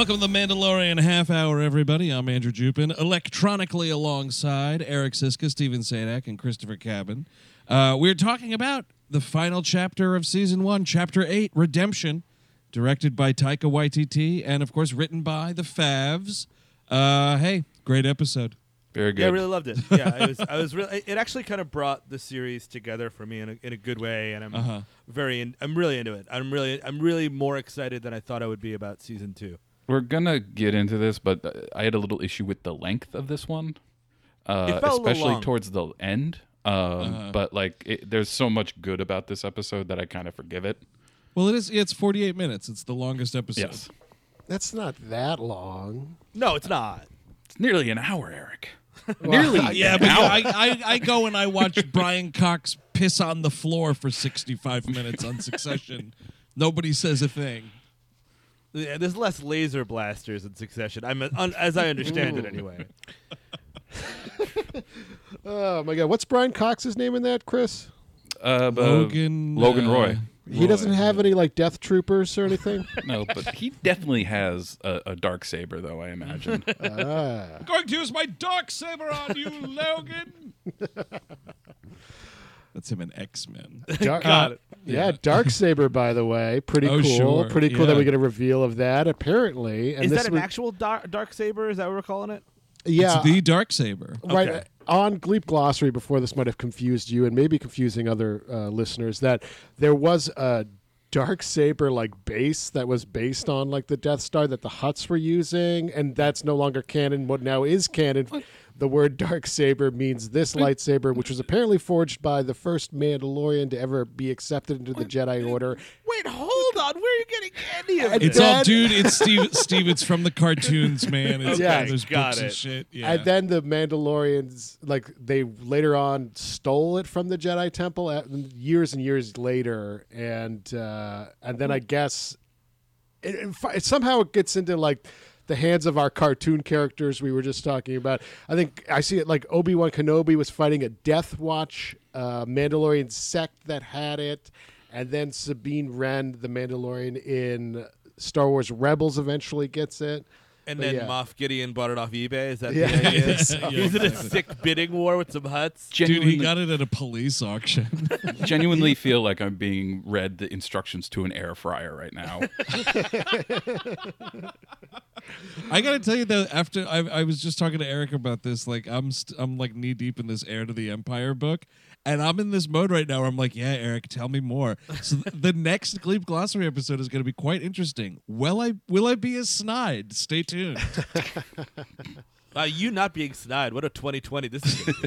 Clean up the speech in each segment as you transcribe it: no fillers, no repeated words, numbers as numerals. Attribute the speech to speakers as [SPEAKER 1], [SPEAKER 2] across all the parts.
[SPEAKER 1] Welcome to the Mandalorian Half Hour, everybody. I'm Andrew Jupin, electronically alongside Eric Siska, Steven Sadak, and Christopher Cabin. We're talking about the final chapter of Season 1, Chapter 8, Redemption, directed by Taika Waititi, and, of course, written by the Favs. Hey, great episode.
[SPEAKER 2] Very good.
[SPEAKER 3] Yeah, I really loved it. Yeah, I was really. It actually kind of brought the series together for me in a good way, and I'm I'm really into it. I'm really more excited than I thought I would be about Season 2.
[SPEAKER 2] We're gonna get into this, but I had a little issue with the length of this one,
[SPEAKER 3] It felt
[SPEAKER 2] especially
[SPEAKER 3] long.
[SPEAKER 2] towards the end. But there's so much good about this episode that I kind of forgive it.
[SPEAKER 1] Well, it's 48 minutes. It's the longest episode.
[SPEAKER 2] Yes,
[SPEAKER 4] That's not that long.
[SPEAKER 3] No, it's not.
[SPEAKER 2] it's nearly an hour, Eric.
[SPEAKER 1] Yeah, but I go and I watch Brian Cox piss on the floor for 65 minutes on Succession. Nobody says a thing.
[SPEAKER 3] Yeah, there's less laser blasters in Succession. As I understand it, anyway.
[SPEAKER 4] Oh my God, what's Brian Cox's name in that, Chris?
[SPEAKER 1] Logan
[SPEAKER 2] Roy.
[SPEAKER 4] He doesn't have any like Death Troopers or anything.
[SPEAKER 2] No, but he definitely has a dark saber, though. I imagine.
[SPEAKER 1] I'm going to use my dark saber on you, Logan. That's him in X-Men.
[SPEAKER 4] Got it. Yeah, Darksaber, by the way, pretty
[SPEAKER 1] Oh,
[SPEAKER 4] cool.
[SPEAKER 1] sure.
[SPEAKER 4] Pretty cool that
[SPEAKER 1] Yeah.
[SPEAKER 4] we get a reveal of that. Apparently, and
[SPEAKER 3] Is
[SPEAKER 4] this
[SPEAKER 3] that an
[SPEAKER 4] was-
[SPEAKER 3] actual dark saber? Is that what we're calling it?
[SPEAKER 4] Yeah,
[SPEAKER 1] It's the dark saber.
[SPEAKER 4] right.
[SPEAKER 3] Okay.
[SPEAKER 4] On Gleep Glossary, before this might have confused you and maybe confusing other listeners, that there was a Darksaber like base that was based on like the Death Star that the Hutts were using, and that's no longer canon. What now is canon? The word Darksaber means this lightsaber, which was apparently forged by the first Mandalorian to ever be accepted into the Jedi Order.
[SPEAKER 3] Wait, hold on. Where are you getting any of
[SPEAKER 1] It's
[SPEAKER 3] this?
[SPEAKER 1] all, dude. It's Steve. It's from the cartoons, man. It's
[SPEAKER 4] Okay,
[SPEAKER 1] there's
[SPEAKER 3] got
[SPEAKER 1] books and
[SPEAKER 3] it.
[SPEAKER 1] shit. Yeah.
[SPEAKER 4] And then the Mandalorians, like they later on stole it from the Jedi Temple years and years later, and then I guess it somehow gets into like the hands of our cartoon characters we were just talking about. I think I see it like Obi-Wan Kenobi was fighting a Death Watch Mandalorian sect that had it, and then Sabine Wren, the Mandalorian in Star Wars Rebels, eventually gets it.
[SPEAKER 3] And
[SPEAKER 4] But
[SPEAKER 3] then
[SPEAKER 4] yeah.
[SPEAKER 3] Moff Gideon bought it off eBay. Is that
[SPEAKER 4] Yeah.
[SPEAKER 3] the idea?
[SPEAKER 1] Yeah,
[SPEAKER 3] Is it a
[SPEAKER 1] exactly.
[SPEAKER 3] sick bidding war with some Hutts?
[SPEAKER 1] Dude, he got it at a police auction.
[SPEAKER 2] Genuinely feel like I'm being read the instructions to an air fryer right now.
[SPEAKER 1] I gotta tell you though, after I was just talking to Eric about this, like I'm like knee deep in this Heir to the Empire book, and I'm in this mode right now where I'm like, yeah, Eric, tell me more. So the next Gleep Glossary episode is gonna be quite interesting. Will I be as snide? Stay tuned.
[SPEAKER 3] You not being snide. What a 2020 this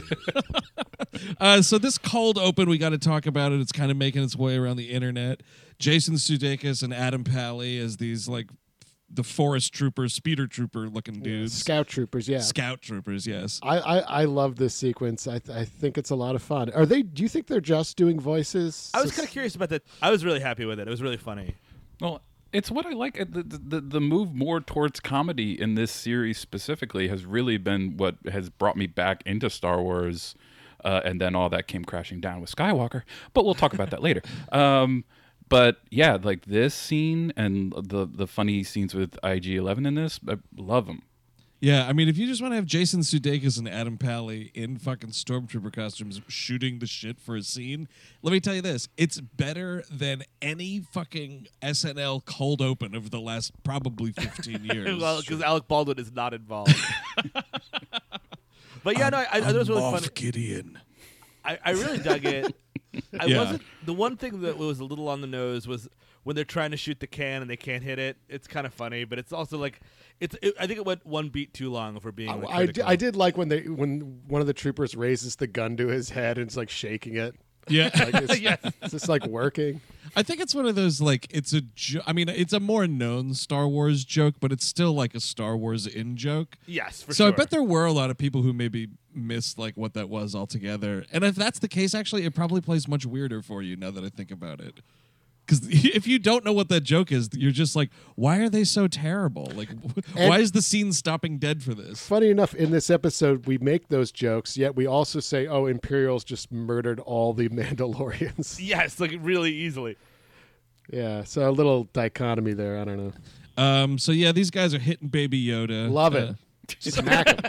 [SPEAKER 3] is.
[SPEAKER 1] So this cold open, we got to talk about it. It's kind of making its way around the internet. Jason Sudeikis and Adam Pally as these like the forest trooper, speeder trooper looking dudes.
[SPEAKER 4] Scout Troopers, yeah.
[SPEAKER 1] Scout troopers, yes.
[SPEAKER 4] I love this sequence. I think it's a lot of fun. Do you think they're just doing voices?
[SPEAKER 3] I was kind of curious about that. I was really happy with it. It was really funny.
[SPEAKER 2] Well, it's what I like. The move more towards comedy in this series specifically has really been what has brought me back into Star Wars, and then all that came crashing down with Skywalker. But we'll talk about that later. But yeah, like this scene and the funny scenes with IG-11 in this, I love them.
[SPEAKER 1] Yeah, I mean, if you just want to have Jason Sudeikis and Adam Pally in fucking stormtrooper costumes shooting the shit for a scene, let me tell you this: it's better than any fucking SNL cold open of the last probably 15 years.
[SPEAKER 3] Well, because Alec Baldwin is not involved. But yeah, I thought it was really
[SPEAKER 1] Moff
[SPEAKER 3] funny.
[SPEAKER 1] Gideon.
[SPEAKER 3] I really dug it.
[SPEAKER 1] Yeah.
[SPEAKER 3] The one thing that was a little on the nose was when they're trying to shoot the can and they can't hit it. It's kind of funny, but it's also like I think it went one beat too long for being. Like,
[SPEAKER 4] I did like when one of the troopers raises the gun to his head and it's like shaking it.
[SPEAKER 1] Yeah.
[SPEAKER 4] Like it's,
[SPEAKER 3] Yes.
[SPEAKER 4] it's just like working.
[SPEAKER 1] I think it's one of those, like, it's a I mean, it's a more known Star Wars joke, but it's still like a Star Wars in joke.
[SPEAKER 3] Yes, for
[SPEAKER 1] So
[SPEAKER 3] sure.
[SPEAKER 1] I bet there were a lot of people who maybe missed like what that was altogether. And if that's the case, actually, it probably plays much weirder for you now that I think about it. Because if you don't know what that joke is, you're just like, why are they so terrible? Like, why is the scene stopping dead for this?
[SPEAKER 4] Funny enough, in this episode, we make those jokes, yet we also say, "Oh, Imperials just murdered all the Mandalorians."
[SPEAKER 3] Yes, like really easily.
[SPEAKER 4] Yeah, so a little dichotomy there. I don't know.
[SPEAKER 1] So yeah, these guys are hitting Baby Yoda.
[SPEAKER 4] Love it. Smack him.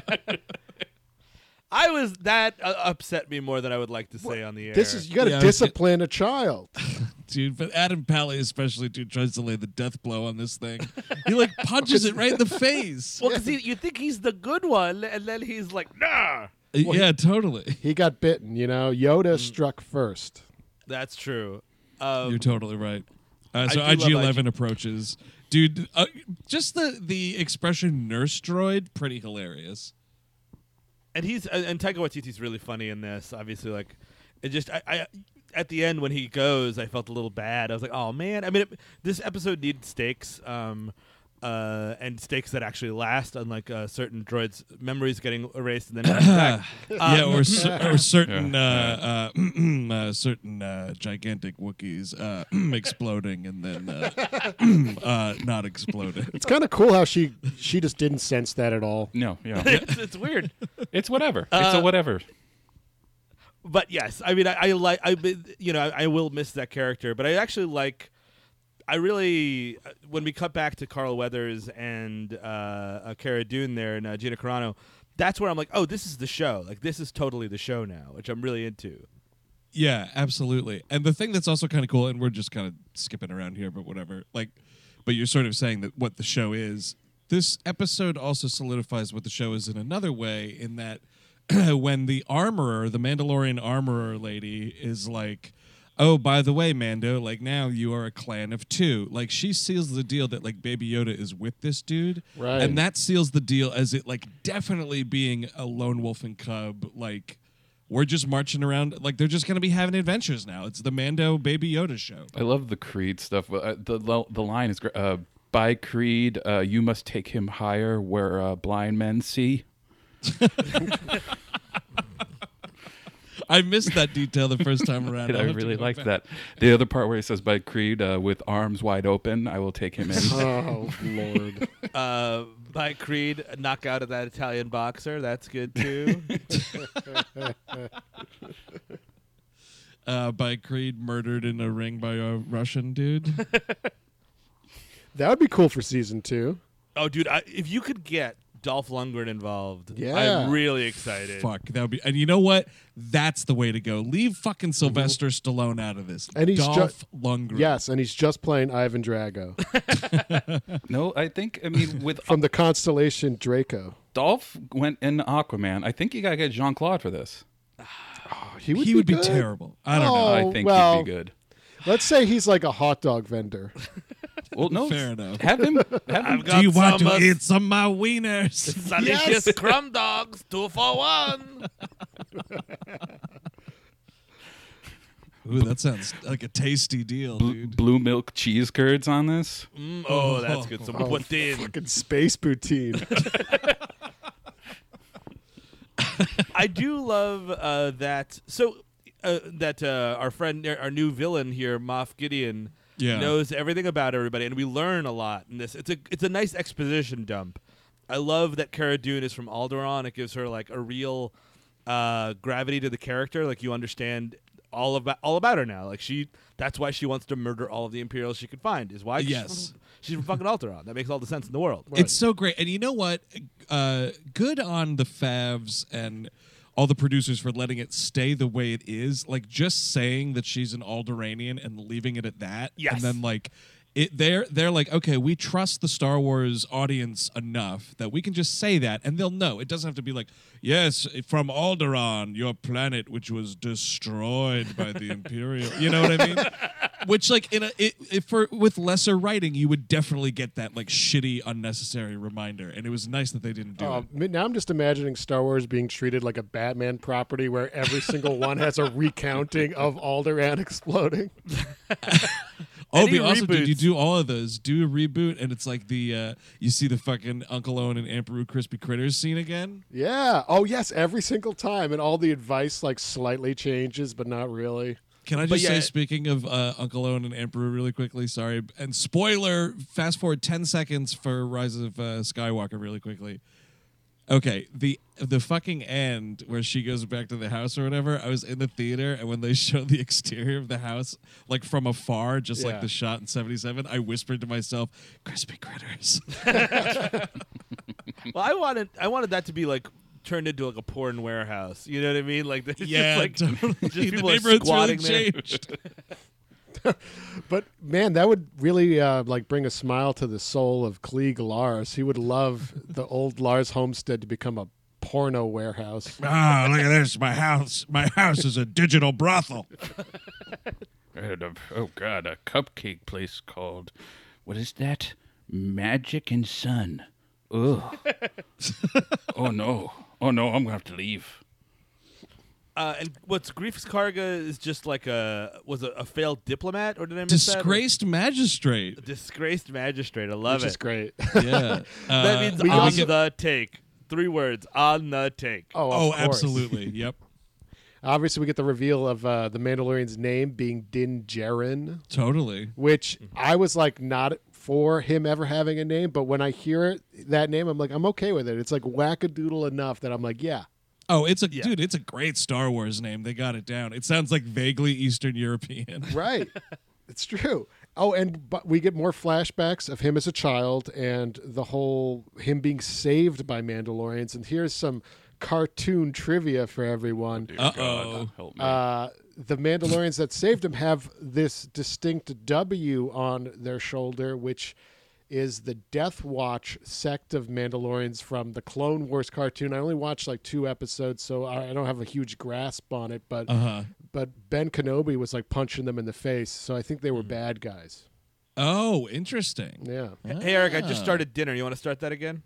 [SPEAKER 3] That upset me more than I would like to say on the air.
[SPEAKER 4] This is, you got to
[SPEAKER 1] Yeah,
[SPEAKER 4] discipline a child.
[SPEAKER 1] dude. But Adam Pally especially, dude, tries to lay the death blow on this thing. He like punches it right in the face.
[SPEAKER 3] well, because you think he's the good one, and then he's like, nah.
[SPEAKER 1] Yeah, totally.
[SPEAKER 4] He got bitten, Yoda struck first.
[SPEAKER 3] That's true.
[SPEAKER 1] You're totally right. So
[SPEAKER 3] do love
[SPEAKER 1] IG-11 approaches, dude. Just the expression "nurse droid," pretty hilarious.
[SPEAKER 3] And Taika Waititi's really funny in this. Obviously, like it just I at the end when he goes, I felt a little bad. I was like, oh man. I mean, this episode needed stakes, and stakes that actually last, unlike certain droids' memories getting erased and then coming back.
[SPEAKER 1] Yeah, or certain certain gigantic Wookiees exploding and then not exploding.
[SPEAKER 4] It's kind of cool how she just didn't sense that at all.
[SPEAKER 2] No, yeah.
[SPEAKER 3] It's weird.
[SPEAKER 2] It's whatever. It's a whatever.
[SPEAKER 3] But yes, I mean, I will miss that character, but I actually like. I really, when we cut back to Carl Weathers and Cara Dune there and Gina Carano, that's where I'm like, oh, this is the show. Like, this is totally the show now, which I'm really into.
[SPEAKER 1] Yeah, absolutely. And the thing that's also kind of cool, and we're just kind of skipping around here, but whatever. But you're sort of saying that what the show is. This episode also solidifies what the show is in another way, in that when the armorer, the Mandalorian armorer lady, is like, oh, by the way, Mando, like now you are a clan of two. Like she seals the deal that like Baby Yoda is with this dude.
[SPEAKER 4] Right.
[SPEAKER 1] And that seals the deal as it like definitely being a lone wolf and cub. Like we're just marching around. Like they're just going to be having adventures now. It's the Mando Baby Yoda show.
[SPEAKER 2] I love the Creed stuff. The line is great. By Creed, you must take him higher where blind men see.
[SPEAKER 1] I missed that detail the first time around.
[SPEAKER 2] I really liked that. The other part where he says, by Creed, with arms wide open, I will take him in.
[SPEAKER 4] Oh, Lord.
[SPEAKER 3] By Creed, knockout of that Italian boxer. That's good, too.
[SPEAKER 1] By Creed, murdered in a ring by a Russian dude.
[SPEAKER 4] That would be cool for season 2.
[SPEAKER 3] Oh, dude, if you could get Dolph Lundgren involved,
[SPEAKER 4] Yeah.
[SPEAKER 3] I'm really excited.
[SPEAKER 1] Fuck, that would be. And you know what? That's the way to go. Leave fucking Sylvester Stallone out of this.
[SPEAKER 4] And he's
[SPEAKER 1] Dolph Lundgren.
[SPEAKER 4] Yes, and he's just playing Ivan Drago
[SPEAKER 2] No, I mean, with
[SPEAKER 4] from the constellation Draco.
[SPEAKER 2] Dolph went in Aquaman. I think you got to get Jean-Claude for this.
[SPEAKER 4] He
[SPEAKER 1] He would be
[SPEAKER 4] good.
[SPEAKER 1] terrible. I don't
[SPEAKER 4] Oh,
[SPEAKER 1] know.
[SPEAKER 2] I think
[SPEAKER 4] well,
[SPEAKER 2] he'd be good.
[SPEAKER 4] Let's say he's like a hot dog vendor.
[SPEAKER 2] Well, no,
[SPEAKER 1] Fair enough.
[SPEAKER 2] Have him.
[SPEAKER 3] I've
[SPEAKER 1] Do you want
[SPEAKER 3] some,
[SPEAKER 1] to eat some of my wieners?
[SPEAKER 3] Delicious crumb dogs, 2 for 1.
[SPEAKER 1] Ooh, that sounds like a tasty deal, dude.
[SPEAKER 2] blue milk cheese curds on this.
[SPEAKER 3] Oh, that's good. Some
[SPEAKER 4] Oh,
[SPEAKER 3] poutine.
[SPEAKER 4] fucking space poutine.
[SPEAKER 3] I do love that. So that our friend, our new villain here, Moff Gideon, knows everything about everybody, and we learn a lot in this. It's a nice exposition dump. I love that Cara Dune is from Alderaan. It gives her like a real gravity to the character. Like you understand all about her now. Like that's why she wants to murder all of the Imperials she could find. Is why she's from fucking Alderaan. That makes all the sense in the world.
[SPEAKER 1] It's so great. And you know what? Good on the Favs and all the producers for letting it stay the way it is. Like just saying that she's an Alderaanian and leaving it at that.
[SPEAKER 3] Yes.
[SPEAKER 1] And then like they're like, okay, we trust the Star Wars audience enough that we can just say that and they'll know. It doesn't have to be like, yes, from Alderaan, your planet which was destroyed by the Imperial. You know what I mean? Which like with lesser writing, you would definitely get that like shitty, unnecessary reminder. And it was nice that they didn't do it.
[SPEAKER 4] Now I'm just imagining Star Wars being treated like a Batman property where every single one has a recounting of Alderaan exploding.
[SPEAKER 1] Oh, it'd be
[SPEAKER 3] Any
[SPEAKER 1] awesome, dude.
[SPEAKER 3] reboots-
[SPEAKER 1] You do all of those. Do a reboot, and it's like the you see the fucking Uncle Owen and Aunt Beru Crispy Critters scene again.
[SPEAKER 4] Yeah. Oh, yes, every single time. And all the advice like slightly changes, but not really.
[SPEAKER 1] Can I
[SPEAKER 3] But
[SPEAKER 1] just
[SPEAKER 3] yeah,
[SPEAKER 1] say, speaking of Uncle Owen and Aunt Beru really quickly, sorry, and spoiler, fast forward 10 seconds for Rise of Skywalker really quickly. Okay, the fucking end where she goes back to the house or whatever. I was in the theater, and when they show the exterior of the house, like from afar, just like the shot in '77, I whispered to myself, "Crispy critters."
[SPEAKER 3] Well, I wanted that to be like turned into like a porn warehouse. You know what I mean? Like,
[SPEAKER 1] Yeah,
[SPEAKER 3] just
[SPEAKER 1] totally.
[SPEAKER 3] just
[SPEAKER 1] The
[SPEAKER 3] people are
[SPEAKER 1] neighborhood's
[SPEAKER 3] squatting
[SPEAKER 1] really
[SPEAKER 3] there.
[SPEAKER 1] changed.
[SPEAKER 4] But man, that would really like bring a smile to the soul of Klieg Lars. He would love the old Lars homestead to become a porno warehouse.
[SPEAKER 1] Ah, look at this! My house is a digital brothel.
[SPEAKER 2] Oh God, a cupcake place called, what is that? Magic and Sun. Ugh. Oh no, I'm gonna have to leave.
[SPEAKER 3] And what's Grief's Karga is just like a failed diplomat, or did I miss
[SPEAKER 1] Disgraced magistrate.
[SPEAKER 3] that? Disgraced magistrate. I love
[SPEAKER 4] Which
[SPEAKER 3] it.
[SPEAKER 4] is great.
[SPEAKER 1] Yeah,
[SPEAKER 3] That means
[SPEAKER 4] we
[SPEAKER 3] on
[SPEAKER 4] also-
[SPEAKER 3] the take. 3 words, on the take.
[SPEAKER 4] Oh,
[SPEAKER 1] Oh,
[SPEAKER 4] of course.
[SPEAKER 1] absolutely. Yep.
[SPEAKER 4] Obviously, we get the reveal of the Mandalorian's name being Din Djarin,
[SPEAKER 1] Totally.
[SPEAKER 4] which I was like not for him ever having a name, but when I hear it, that name, I'm like, I'm okay with it. It's like wackadoodle enough that I'm like, yeah.
[SPEAKER 1] Oh, it's a great Star Wars name. They got it down. It sounds like vaguely Eastern European.
[SPEAKER 4] Right. It's true. Oh, but we get more flashbacks of him as a child and the whole him being saved by Mandalorians. And here's some cartoon trivia for everyone.
[SPEAKER 2] Dear
[SPEAKER 1] Uh-oh.
[SPEAKER 2] God, help me.
[SPEAKER 4] The Mandalorians that saved him have this distinct W on their shoulder, which is the Death Watch sect of Mandalorians from the Clone Wars cartoon. I only watched like 2 episodes, so I don't have a huge grasp on it. But Ben Kenobi was like punching them in the face, so I think they were bad guys.
[SPEAKER 1] Oh, interesting.
[SPEAKER 4] Yeah.
[SPEAKER 3] Hey, Eric, I just started dinner. You want to start that again?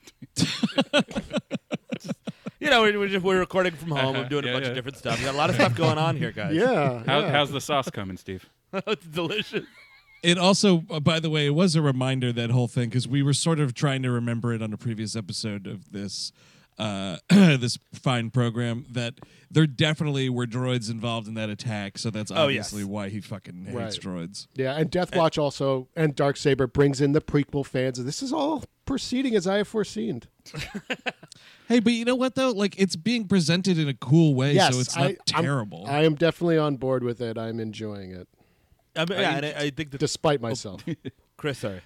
[SPEAKER 3] You know, we're recording from home. I'm doing a bunch of different stuff. We got a lot of stuff going on here, guys.
[SPEAKER 4] Yeah.
[SPEAKER 2] How's the sauce coming, Steve?
[SPEAKER 3] It's delicious.
[SPEAKER 1] It also, by the way, it was a reminder, that whole thing, because we were sort of trying to remember it on a previous episode of this this fine program, that there definitely were droids involved in that attack, so that's obviously why he fucking hates droids.
[SPEAKER 4] Yeah, and Death Watch also, and Darksaber brings in the prequel fans. This is all proceeding as I have foreseen.
[SPEAKER 1] Hey, but you know what, though? Like, it's being presented in a cool way,
[SPEAKER 4] Yes,
[SPEAKER 1] so it's not terrible.
[SPEAKER 4] I am definitely on board with it. I'm enjoying it,
[SPEAKER 3] I think that
[SPEAKER 4] despite myself.
[SPEAKER 3] Chris, sorry.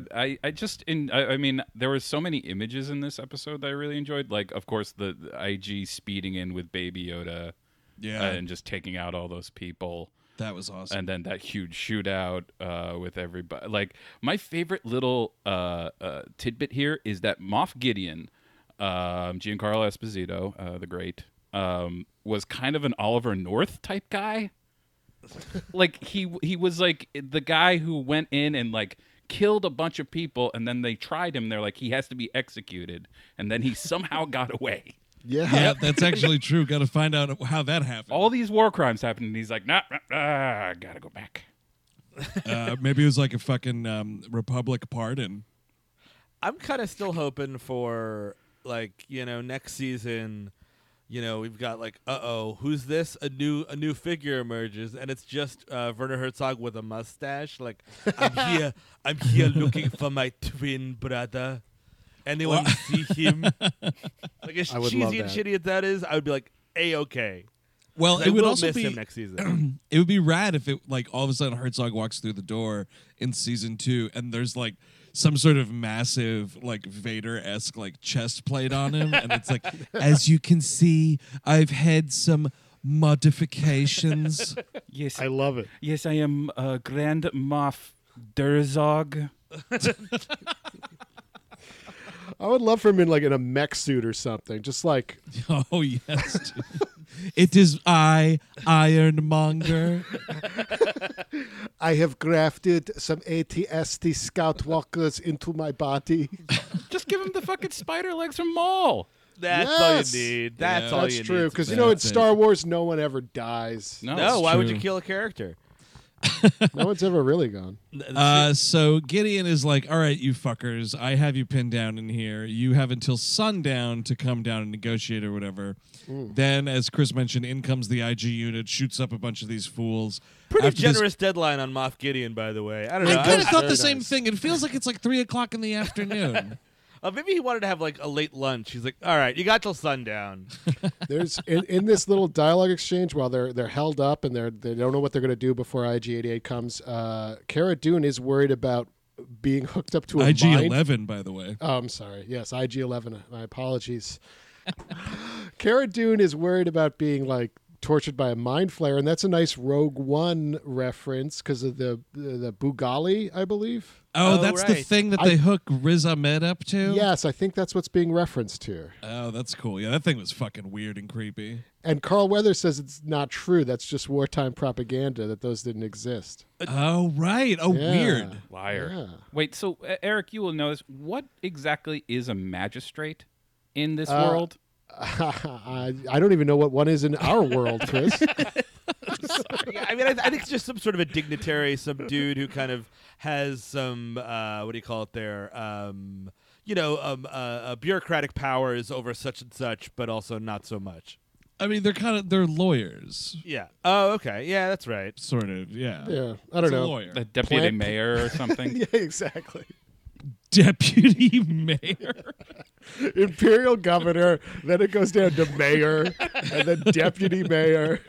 [SPEAKER 2] I mean, there were so many images in this episode that I really enjoyed. Like, of course, the IG speeding in with Baby Yoda, and just taking out all those people.
[SPEAKER 1] That was awesome.
[SPEAKER 2] And then that huge shootout with everybody. Like, my favorite little tidbit here is that Moff Gideon, Giancarlo Esposito, the great, was kind of an Oliver North type guy. Like, he was like the guy who went in and like killed a bunch of people, and then they tried him. They're like, he has to be executed, and then he somehow got away.
[SPEAKER 1] Yeah, that's actually true. Got to find out how that happened.
[SPEAKER 2] All these war crimes happened, and he's like, nah, gotta go back.
[SPEAKER 1] Maybe it was like a fucking Republic pardon.
[SPEAKER 3] I'm kind of still hoping for, like, you know, next season, you know, we've got like, who's this? A new figure emerges, and it's just Werner Herzog with a mustache. Like, I'm here looking for my twin brother. Anyone see him? Like, as
[SPEAKER 4] I would love
[SPEAKER 3] cheesy and
[SPEAKER 4] that.
[SPEAKER 3] shitty as that is, I would be like, A-okay.
[SPEAKER 1] Well,
[SPEAKER 3] I
[SPEAKER 1] it would
[SPEAKER 3] will
[SPEAKER 1] also
[SPEAKER 3] miss
[SPEAKER 1] be
[SPEAKER 3] him next season.
[SPEAKER 1] It would be rad if it, like, all of a sudden Herzog walks through the door in season 2, and there's like some sort of massive, like, Vader-esque, like, chest plate on him, and it's like, as you can see, I've had some modifications.
[SPEAKER 2] Yes,
[SPEAKER 4] I love it.
[SPEAKER 2] yes, I am Grand Moff Durzog.
[SPEAKER 4] I would love for him in like in a mech suit or something, just like
[SPEAKER 1] Oh yes, dude. It is I, Ironmonger.
[SPEAKER 4] I have grafted some AT-ST Scout Walkers into my body.
[SPEAKER 2] Just give him the fucking spider legs from Maul.
[SPEAKER 3] That's
[SPEAKER 4] Yes.
[SPEAKER 3] all you need. That's all
[SPEAKER 4] That's
[SPEAKER 3] you
[SPEAKER 4] true,
[SPEAKER 3] need.
[SPEAKER 4] because you
[SPEAKER 1] That's
[SPEAKER 4] know in
[SPEAKER 1] it.
[SPEAKER 4] Star Wars, no one ever dies.
[SPEAKER 2] No,
[SPEAKER 3] No,
[SPEAKER 2] it's
[SPEAKER 3] why would you
[SPEAKER 1] true.
[SPEAKER 3] kill a character?
[SPEAKER 4] No one's ever really gone.
[SPEAKER 1] So Gideon is like, all right, you fuckers, I have you pinned down in here. You have until sundown to come down and negotiate or whatever. Then, as Chris mentioned, in comes the IG unit, shoots up a bunch of these fools.
[SPEAKER 3] Pretty
[SPEAKER 1] After this-
[SPEAKER 3] generous deadline on Moff Gideon, by the way. I don't know.
[SPEAKER 1] I kind of thought
[SPEAKER 4] Very
[SPEAKER 1] the same
[SPEAKER 4] nice.
[SPEAKER 1] thing. It feels like it's like 3:00 in the afternoon.
[SPEAKER 3] Maybe he wanted to have like a late lunch. He's like, all right, you got till sundown.
[SPEAKER 4] There's in this little dialogue exchange while they're held up and they don't know what they're going to do before IG-88 comes. Cara Dune is worried about being hooked up to a
[SPEAKER 1] IG-11, by the way.
[SPEAKER 4] Oh, I'm sorry. Yes, IG-11. My apologies. Cara Dune is worried about being like tortured by a mind flayer, and that's a nice Rogue One reference because of the Bugali, I believe.
[SPEAKER 1] Oh, that's
[SPEAKER 3] right.
[SPEAKER 1] the thing that they hook Riz Ahmed up to?
[SPEAKER 4] Yes, I think that's what's being referenced here.
[SPEAKER 1] Oh, that's cool. Yeah, that thing was fucking weird and creepy.
[SPEAKER 4] And Carl Weathers says it's not true. That's just wartime propaganda, that those didn't exist.
[SPEAKER 1] Oh, right. Oh,
[SPEAKER 4] Yeah.
[SPEAKER 1] weird.
[SPEAKER 2] Liar.
[SPEAKER 4] Yeah.
[SPEAKER 2] Wait, so Eric, you will know this. What exactly is a magistrate in this world?
[SPEAKER 4] I don't even know what one is in our world, Chris.
[SPEAKER 3] Yeah, I mean, I think it's just some sort of a dignitary, some dude who kind of has some what do you call it there? Bureaucratic powers over such and such, but also not so much.
[SPEAKER 1] I mean, they're lawyers.
[SPEAKER 3] Yeah. Oh, okay. Yeah, that's right.
[SPEAKER 1] Sort of, yeah.
[SPEAKER 4] Yeah, I don't
[SPEAKER 1] It's a
[SPEAKER 4] know.
[SPEAKER 1] lawyer.
[SPEAKER 2] A deputy
[SPEAKER 4] Plant-
[SPEAKER 2] mayor or something?
[SPEAKER 4] Yeah, exactly.
[SPEAKER 1] Deputy mayor.
[SPEAKER 4] Imperial governor, then it goes down to mayor, and then deputy mayor.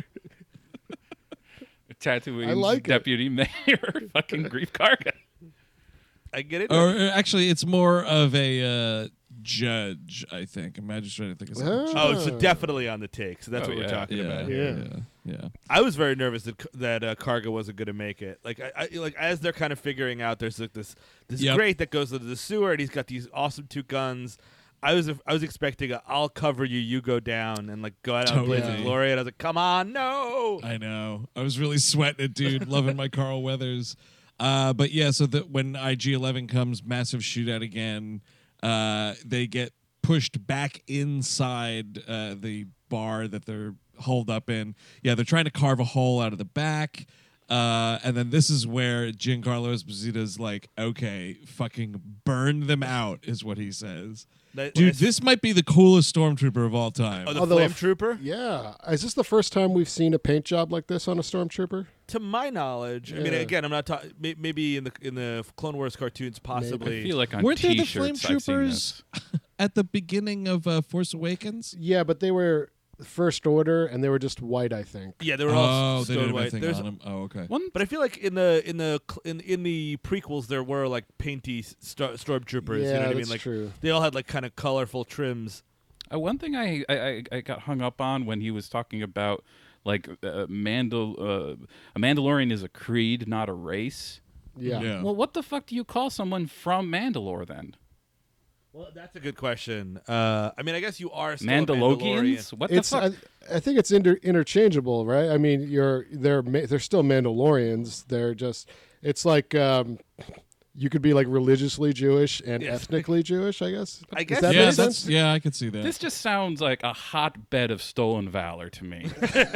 [SPEAKER 2] Tatooine's
[SPEAKER 4] I like it.
[SPEAKER 2] deputy mayor, fucking Grief Karga.
[SPEAKER 3] I get it.
[SPEAKER 1] Or actually, it's more of a judge, I think. A magistrate, I think. Is
[SPEAKER 4] Ah.
[SPEAKER 3] Oh, so definitely on the take. So that's
[SPEAKER 2] Oh,
[SPEAKER 3] what we're
[SPEAKER 2] yeah.
[SPEAKER 3] talking about.
[SPEAKER 4] Yeah.
[SPEAKER 3] I was very nervous that Karga wasn't going to make it. Like, I like as they're kind of figuring out, there's like this
[SPEAKER 1] Yep.
[SPEAKER 3] grate that goes into the sewer, and he's got these awesome two guns. I was expecting I'll cover you, you go down, and like go out and blaze
[SPEAKER 1] Totally.
[SPEAKER 3] of glory. And I was like, come on, no.
[SPEAKER 1] I know. I was really sweating it, dude. Loving my Carl Weathers. But yeah, so when IG-11 comes, massive shootout again. They get pushed back inside the bar that they're holed up in. Yeah, they're trying to carve a hole out of the back. And then this is where Giancarlo Esposito's like, okay, fucking burn them out, is what he says. Dude, this might be the coolest stormtrooper of all time.
[SPEAKER 3] Oh, the
[SPEAKER 4] Although
[SPEAKER 3] flame
[SPEAKER 4] if-
[SPEAKER 3] trooper.
[SPEAKER 4] Yeah. Is this the first time we've seen a paint job like this on a stormtrooper?
[SPEAKER 3] To my knowledge, I mean,
[SPEAKER 4] Yeah.
[SPEAKER 3] again, I'm not talking. Maybe in the Clone Wars cartoons, possibly.
[SPEAKER 2] I feel like on
[SPEAKER 1] Weren't there the
[SPEAKER 2] T-shirts
[SPEAKER 1] flame
[SPEAKER 2] I've seen
[SPEAKER 1] troopers
[SPEAKER 2] this.
[SPEAKER 1] at the beginning of Force Awakens?
[SPEAKER 4] Yeah, but they were First Order, and they were just white, I think.
[SPEAKER 3] Yeah, they were all
[SPEAKER 1] Oh, they
[SPEAKER 3] stone
[SPEAKER 1] didn't have
[SPEAKER 3] white.
[SPEAKER 1] anything
[SPEAKER 3] There's
[SPEAKER 1] on them. Oh, okay.
[SPEAKER 2] One
[SPEAKER 3] But I feel like in the prequels there were like painty stormtroopers.
[SPEAKER 4] Yeah,
[SPEAKER 3] you know what I mean?
[SPEAKER 4] that's
[SPEAKER 3] Like
[SPEAKER 4] true.
[SPEAKER 3] they all had like kind of colorful trims.
[SPEAKER 2] one thing I got hung up on when he was talking about like a Mandalorian is a creed, not a race.
[SPEAKER 4] Yeah.
[SPEAKER 2] Well, what the fuck do you call someone from Mandalore then?
[SPEAKER 3] Well, that's a good question. I mean, I guess you are still a
[SPEAKER 2] Mandalorians?
[SPEAKER 3] Mandalorian.
[SPEAKER 2] What the
[SPEAKER 4] It's
[SPEAKER 2] fuck?
[SPEAKER 4] I think it's interchangeable, right? I mean, they're still Mandalorians. They're just it's like you could be like religiously Jewish and
[SPEAKER 3] Yes.
[SPEAKER 4] ethnically Jewish, I guess.
[SPEAKER 3] I guess
[SPEAKER 4] Does that
[SPEAKER 1] Yeah,
[SPEAKER 4] make sense?
[SPEAKER 1] yeah, I could see that.
[SPEAKER 2] This just sounds like a hotbed of stolen valor to me.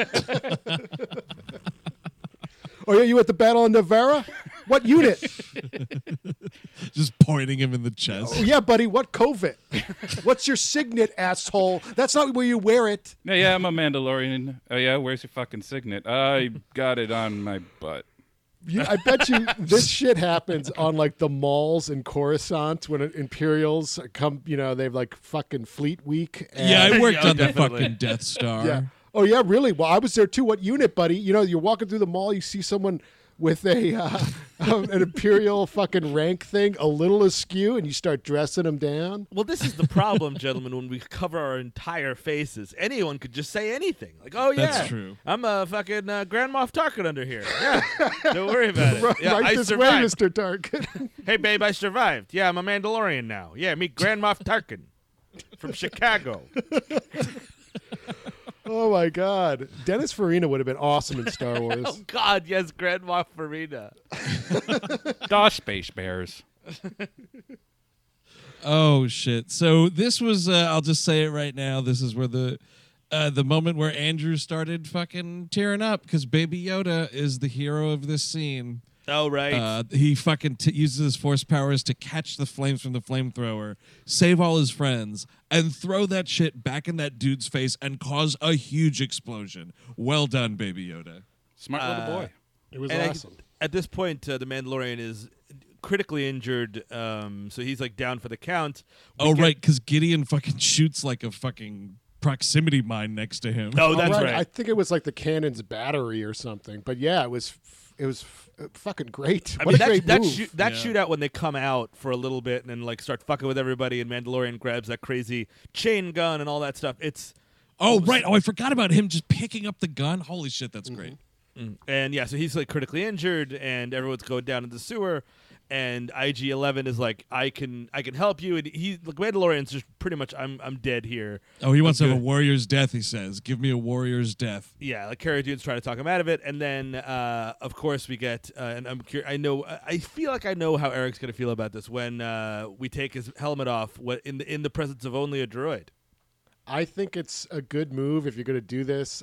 [SPEAKER 4] Oh, yeah, you at the Battle of Navarra? What unit?
[SPEAKER 1] Just pointing him in the chest.
[SPEAKER 4] Oh, yeah, buddy. What covert? What's your signet, asshole? That's not where you wear it.
[SPEAKER 2] Yeah, I'm a Mandalorian. Oh yeah, where's your fucking signet? I got it on my butt.
[SPEAKER 4] I bet you this shit happens on like the malls in Coruscant when Imperials come. You know, they've like fucking Fleet Week. And,
[SPEAKER 1] Yeah, I worked
[SPEAKER 3] Yeah,
[SPEAKER 1] on the
[SPEAKER 3] definitely.
[SPEAKER 1] fucking Death Star.
[SPEAKER 4] Yeah. Oh yeah, really? Well, I was there too. What unit, buddy? You know, you're walking through the mall, you see someone with a an imperial fucking rank thing, a little askew, and you start dressing them down.
[SPEAKER 3] Well, this is the problem, gentlemen. When we cover our entire faces, anyone could just say anything. Like, "Oh yeah,
[SPEAKER 1] That's true.
[SPEAKER 3] I'm a fucking Grand Moff Tarkin under here." Yeah, don't worry about it. Yeah,
[SPEAKER 4] right
[SPEAKER 3] I
[SPEAKER 4] this way,
[SPEAKER 3] survived.
[SPEAKER 4] Mr. Tarkin.
[SPEAKER 3] Hey, babe, I survived. Yeah, I'm a Mandalorian now. Yeah, meet Grand Moff Tarkin from Chicago.
[SPEAKER 4] Oh my God, Dennis Farina would have been awesome in Star Wars.
[SPEAKER 3] Oh God, yes, Grand Moff Farina.
[SPEAKER 2] Da Space Bears.
[SPEAKER 1] Oh shit! So this was I'll just say it right now. This is where the moment where Andrew started fucking tearing up because Baby Yoda is the hero of this scene.
[SPEAKER 3] Oh right.
[SPEAKER 1] He fucking uses his force powers to catch the flames from the flamethrower, save all his friends, and throw that shit back in that dude's face and cause a huge explosion. Well done, Baby Yoda.
[SPEAKER 2] Smart little boy.
[SPEAKER 4] It was
[SPEAKER 3] And
[SPEAKER 4] awesome.
[SPEAKER 3] at this point, the Mandalorian is critically injured, so he's like down for the count.
[SPEAKER 1] Right, because Gideon fucking shoots like a fucking proximity mine next to him.
[SPEAKER 3] Oh, that's right.
[SPEAKER 4] I think it was like the cannon's battery or something. But yeah, it was fucking great.
[SPEAKER 3] I
[SPEAKER 4] What
[SPEAKER 3] mean,
[SPEAKER 4] a great move.
[SPEAKER 3] shootout when they come out for a little bit and then like start fucking with everybody, and Mandalorian grabs that crazy chain gun and all that stuff. It's
[SPEAKER 1] right. I forgot about him just picking up the gun. Holy shit, that's great.
[SPEAKER 3] And yeah, so he's like critically injured, and everyone's going down in the sewer. And IG-11 is like, I can help you, and Mandalorian's just pretty much, I'm dead here.
[SPEAKER 1] Oh, he wants to have a warrior's death. He says, "Give me a warrior's death."
[SPEAKER 3] Yeah, like Cara Dune's trying to talk him out of it, and then of course we get, and I feel like I know how Eric's gonna feel about this when we take his helmet off in the presence of only a droid.
[SPEAKER 4] I think it's a good move if you're going to do this.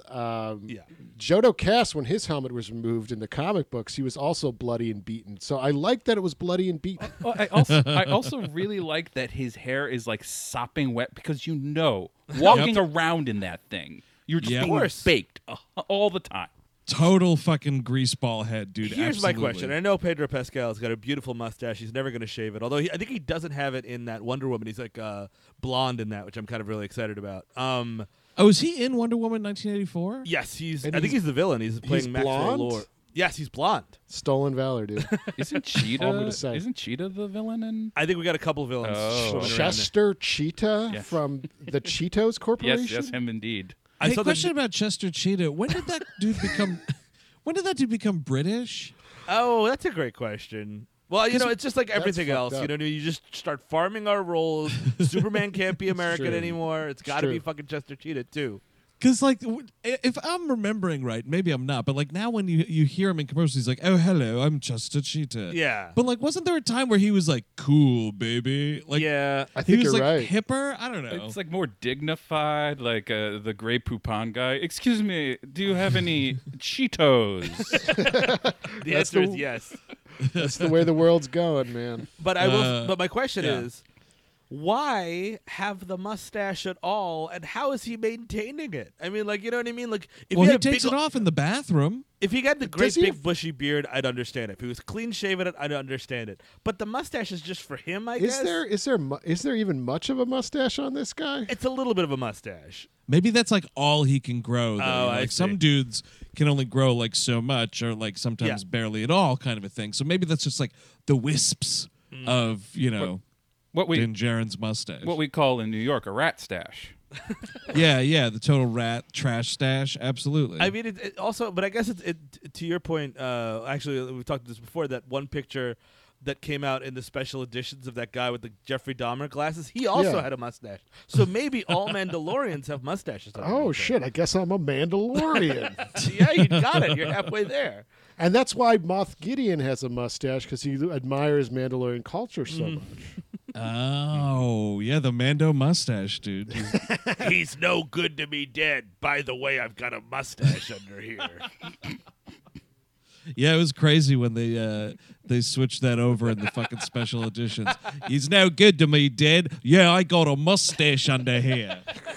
[SPEAKER 4] Jodo Cass, when his helmet was removed in the comic books, he was also bloody and beaten. So I like that it was bloody and beaten.
[SPEAKER 2] I also really like that his hair is like sopping wet because walking around in that thing, you're just being baked all the time.
[SPEAKER 1] Total fucking greaseball head, dude.
[SPEAKER 3] Here's
[SPEAKER 1] Absolutely.
[SPEAKER 3] my question. I know Pedro Pascal's got a beautiful mustache. He's never going to shave it. Although I think he doesn't have it in that Wonder Woman. He's like blonde in that, which I'm kind of really excited about.
[SPEAKER 1] Is he in Wonder Woman 1984?
[SPEAKER 3] Yes, I think he's the villain. He's playing Maxwell
[SPEAKER 4] blonde?
[SPEAKER 3] Lord. Yes, he's blonde.
[SPEAKER 4] Stolen valor, dude.
[SPEAKER 2] Isn't Cheetah the villain in?
[SPEAKER 3] I think we got a couple villains.
[SPEAKER 2] Oh.
[SPEAKER 4] Chester Cheetah
[SPEAKER 2] Yes.
[SPEAKER 4] from the Cheetos Corporation?
[SPEAKER 2] Yes, him indeed.
[SPEAKER 1] I saw a question about Chester Cheetah. When did that dude become? When did that dude become British?
[SPEAKER 3] Oh, that's a great question. Well, it's just like everything else.
[SPEAKER 4] fucked up.
[SPEAKER 3] You just start farming our roles. Superman can't be American
[SPEAKER 4] true.
[SPEAKER 3] anymore. It's got to
[SPEAKER 4] true.
[SPEAKER 3] be fucking Chester Cheetah too.
[SPEAKER 1] Because, like, if I'm remembering right, maybe I'm not, but, like, now when you hear him in commercials, he's like, "Oh, hello, I'm Chester Cheetah."
[SPEAKER 3] Yeah.
[SPEAKER 1] But, like, wasn't there a time where he was like, "Cool, baby"? Like,
[SPEAKER 3] Yeah.
[SPEAKER 4] I
[SPEAKER 1] he
[SPEAKER 4] think
[SPEAKER 1] was
[SPEAKER 4] you're
[SPEAKER 1] like
[SPEAKER 4] right.
[SPEAKER 1] hipper. I don't know.
[SPEAKER 2] It's like more dignified, like the Grey Poupon guy. Excuse me, do you have any Cheetos?
[SPEAKER 3] The answer is yes.
[SPEAKER 4] That's the way the world's going, man.
[SPEAKER 3] But I will. But my question
[SPEAKER 1] yeah.
[SPEAKER 3] is, why have the mustache at all, and how is he maintaining it? I mean, like, you know what I mean? Like, if
[SPEAKER 1] well,
[SPEAKER 3] he
[SPEAKER 1] he
[SPEAKER 3] had a
[SPEAKER 1] takes
[SPEAKER 3] big,
[SPEAKER 1] it off in the bathroom.
[SPEAKER 3] if he got the great
[SPEAKER 4] Does he
[SPEAKER 3] big
[SPEAKER 4] have-
[SPEAKER 3] bushy beard, I'd understand it. If he was clean shaven, I'd understand it. But the mustache is just for him, I guess.
[SPEAKER 4] Is there even much of a mustache on this guy?
[SPEAKER 3] It's a little bit of a mustache.
[SPEAKER 1] Maybe that's like all he can grow. Though.
[SPEAKER 3] Oh, I
[SPEAKER 1] like
[SPEAKER 3] see.
[SPEAKER 1] some dudes can only grow like so much, or like sometimes
[SPEAKER 3] Yeah.
[SPEAKER 1] barely at all, kind of a thing. So maybe that's just like the wisps of
[SPEAKER 2] what
[SPEAKER 1] Din Djarin's mustache.
[SPEAKER 2] we call in New York a rat stash.
[SPEAKER 1] yeah, the total rat trash stash. Absolutely.
[SPEAKER 3] I mean, it also, but I guess it to your point. Actually, we've talked about this before. That one picture that came out in the special editions of that guy with the Jeffrey Dahmer glasses, he also
[SPEAKER 4] Yeah.
[SPEAKER 3] had a mustache. So maybe all Mandalorians have mustaches.
[SPEAKER 4] Oh shit! I guess I'm a Mandalorian.
[SPEAKER 3] Yeah, you got it. You're halfway there.
[SPEAKER 4] And that's why Moff Gideon has a mustache, because he admires Mandalorian culture so much.
[SPEAKER 1] Oh, yeah, the Mando mustache, dude.
[SPEAKER 3] He's no good to me dead. By the way, I've got a mustache under here.
[SPEAKER 1] Yeah, it was crazy when they switched that over in the fucking special editions. He's no good to me, dead. Yeah, I got a mustache under here.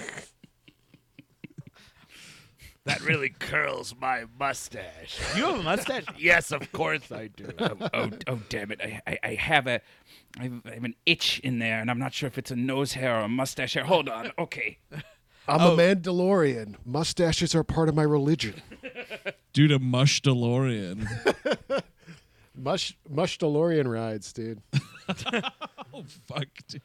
[SPEAKER 3] That really curls my mustache. You have a mustache? Yes, of course I do.
[SPEAKER 2] Oh, damn it! I have an itch in there, and I'm not sure if it's a nose hair or a mustache hair. Hold on. Okay.
[SPEAKER 4] I'm a Mandalorian. Mustaches are part of my religion.
[SPEAKER 1] Dude, a mush DeLorean.
[SPEAKER 4] Mush DeLorean rides, dude.
[SPEAKER 1] Oh, fuck, dude.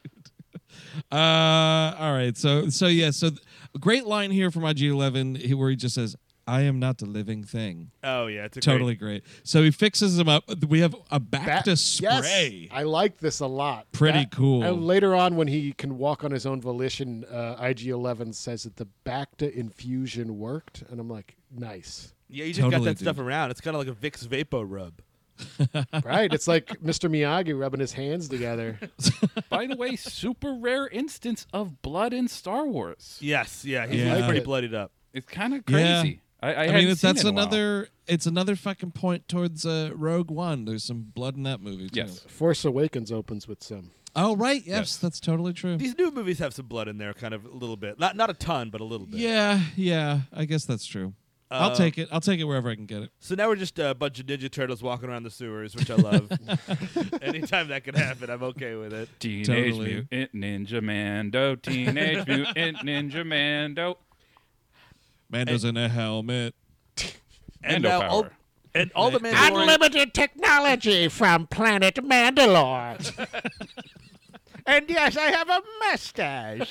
[SPEAKER 1] All right. So a great line here from IG-11 where he just says, "I am not the living thing."
[SPEAKER 3] Oh, yeah. It's a
[SPEAKER 1] Totally great. So he fixes him up. We have a Bacta spray.
[SPEAKER 4] Yes, I like this a lot.
[SPEAKER 1] Pretty cool.
[SPEAKER 4] And later on, when he can walk on his own volition, IG-11 says that the Bacta infusion worked, and I'm like, nice.
[SPEAKER 3] Yeah, you just got
[SPEAKER 1] Totally,
[SPEAKER 3] that stuff
[SPEAKER 1] dude.
[SPEAKER 3] around. It's kind of like a Vicks Vapo rub.
[SPEAKER 4] Right? It's like Mr. Miyagi rubbing his hands together.
[SPEAKER 2] By the way, super rare instance of blood in Star Wars.
[SPEAKER 3] Yes, yeah. He's
[SPEAKER 1] Yeah.
[SPEAKER 3] pretty
[SPEAKER 4] It.
[SPEAKER 3] bloodied up.
[SPEAKER 2] It's kind of
[SPEAKER 1] Yeah.
[SPEAKER 2] crazy. I
[SPEAKER 1] I
[SPEAKER 2] hadn't
[SPEAKER 1] mean,
[SPEAKER 2] seen
[SPEAKER 1] that's
[SPEAKER 2] it in a while.
[SPEAKER 1] another fucking point towards Rogue One. There's some blood in that movie, too.
[SPEAKER 2] Yes.
[SPEAKER 4] Force Awakens opens with some.
[SPEAKER 1] Oh, right. Yes,
[SPEAKER 2] Yes.
[SPEAKER 1] that's totally true.
[SPEAKER 3] These new movies have some blood in there, kind of a little bit. Not a ton, but a little bit.
[SPEAKER 1] Yeah, I guess that's true. I'll take it. I'll take it wherever I can get it.
[SPEAKER 3] So now we're just a bunch of Ninja Turtles walking around the sewers, which I love. Anytime that can happen, I'm okay with it.
[SPEAKER 2] Teenage Mutant Ninja Mando. Teenage Mutant Ninja Mando.
[SPEAKER 1] Mando's in a helmet.
[SPEAKER 3] And
[SPEAKER 2] Mando
[SPEAKER 3] now
[SPEAKER 2] power.
[SPEAKER 3] all the Mandalorian...
[SPEAKER 5] Unlimited technology from planet Mandalore. And yes, I have a mustache.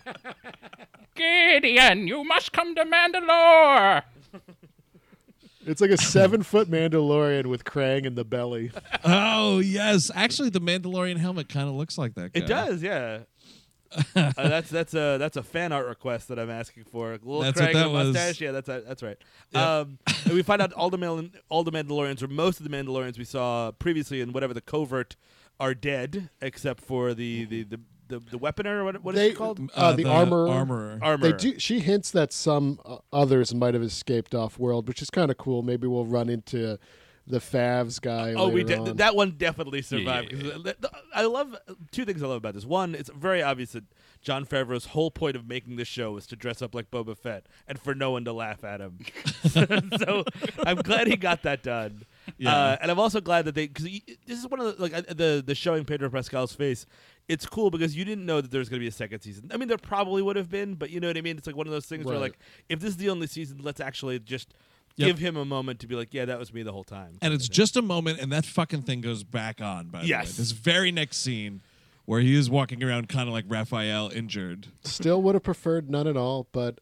[SPEAKER 2] Gideon, you must come to Mandalore.
[SPEAKER 4] It's like a 7-foot Mandalorian with Krang in the belly.
[SPEAKER 1] Oh yes, actually, the Mandalorian helmet kind of looks like that guy.
[SPEAKER 3] It does, yeah. That's a fan art request that I'm asking for. Little
[SPEAKER 1] That's
[SPEAKER 3] Krang
[SPEAKER 1] what that
[SPEAKER 3] with a
[SPEAKER 1] was.
[SPEAKER 3] mustache. Yeah, that's right.
[SPEAKER 1] Yep.
[SPEAKER 3] And we find out all the Mandalorians, or most of the Mandalorians we saw previously in whatever the covert, are dead, except for the weaponer. What is it called?
[SPEAKER 4] The armorer.
[SPEAKER 1] Armorer.
[SPEAKER 4] They do. She hints that some others might have escaped off world, which is kind of cool. Maybe we'll run into the Favs guy.
[SPEAKER 3] Oh, we
[SPEAKER 4] later
[SPEAKER 3] did.
[SPEAKER 4] on.
[SPEAKER 3] That one definitely survived.
[SPEAKER 2] Yeah.
[SPEAKER 3] 'Cause I love two things I love about this. One, it's very obvious that Jon Favreau's whole point of making this show was to dress up like Boba Fett and for no one to laugh at him. So I'm glad he got that done.
[SPEAKER 1] Yeah.
[SPEAKER 3] And I'm also glad that because this is one of the showing Pedro Pascal's face. It's cool because you didn't know that there was going to be a second season. I mean, there probably would have been, but you know what I mean? It's like one of those things where,
[SPEAKER 4] Right.
[SPEAKER 3] like, if this is the only season, let's actually just
[SPEAKER 1] Yep.
[SPEAKER 3] give him a moment to be like, yeah, that was me the whole time.
[SPEAKER 1] And it's just a moment, and that fucking thing goes back on, by the way.
[SPEAKER 3] Yes.
[SPEAKER 1] This very next scene where he is walking around kind of like Raphael, injured.
[SPEAKER 4] Still would have preferred none at all, but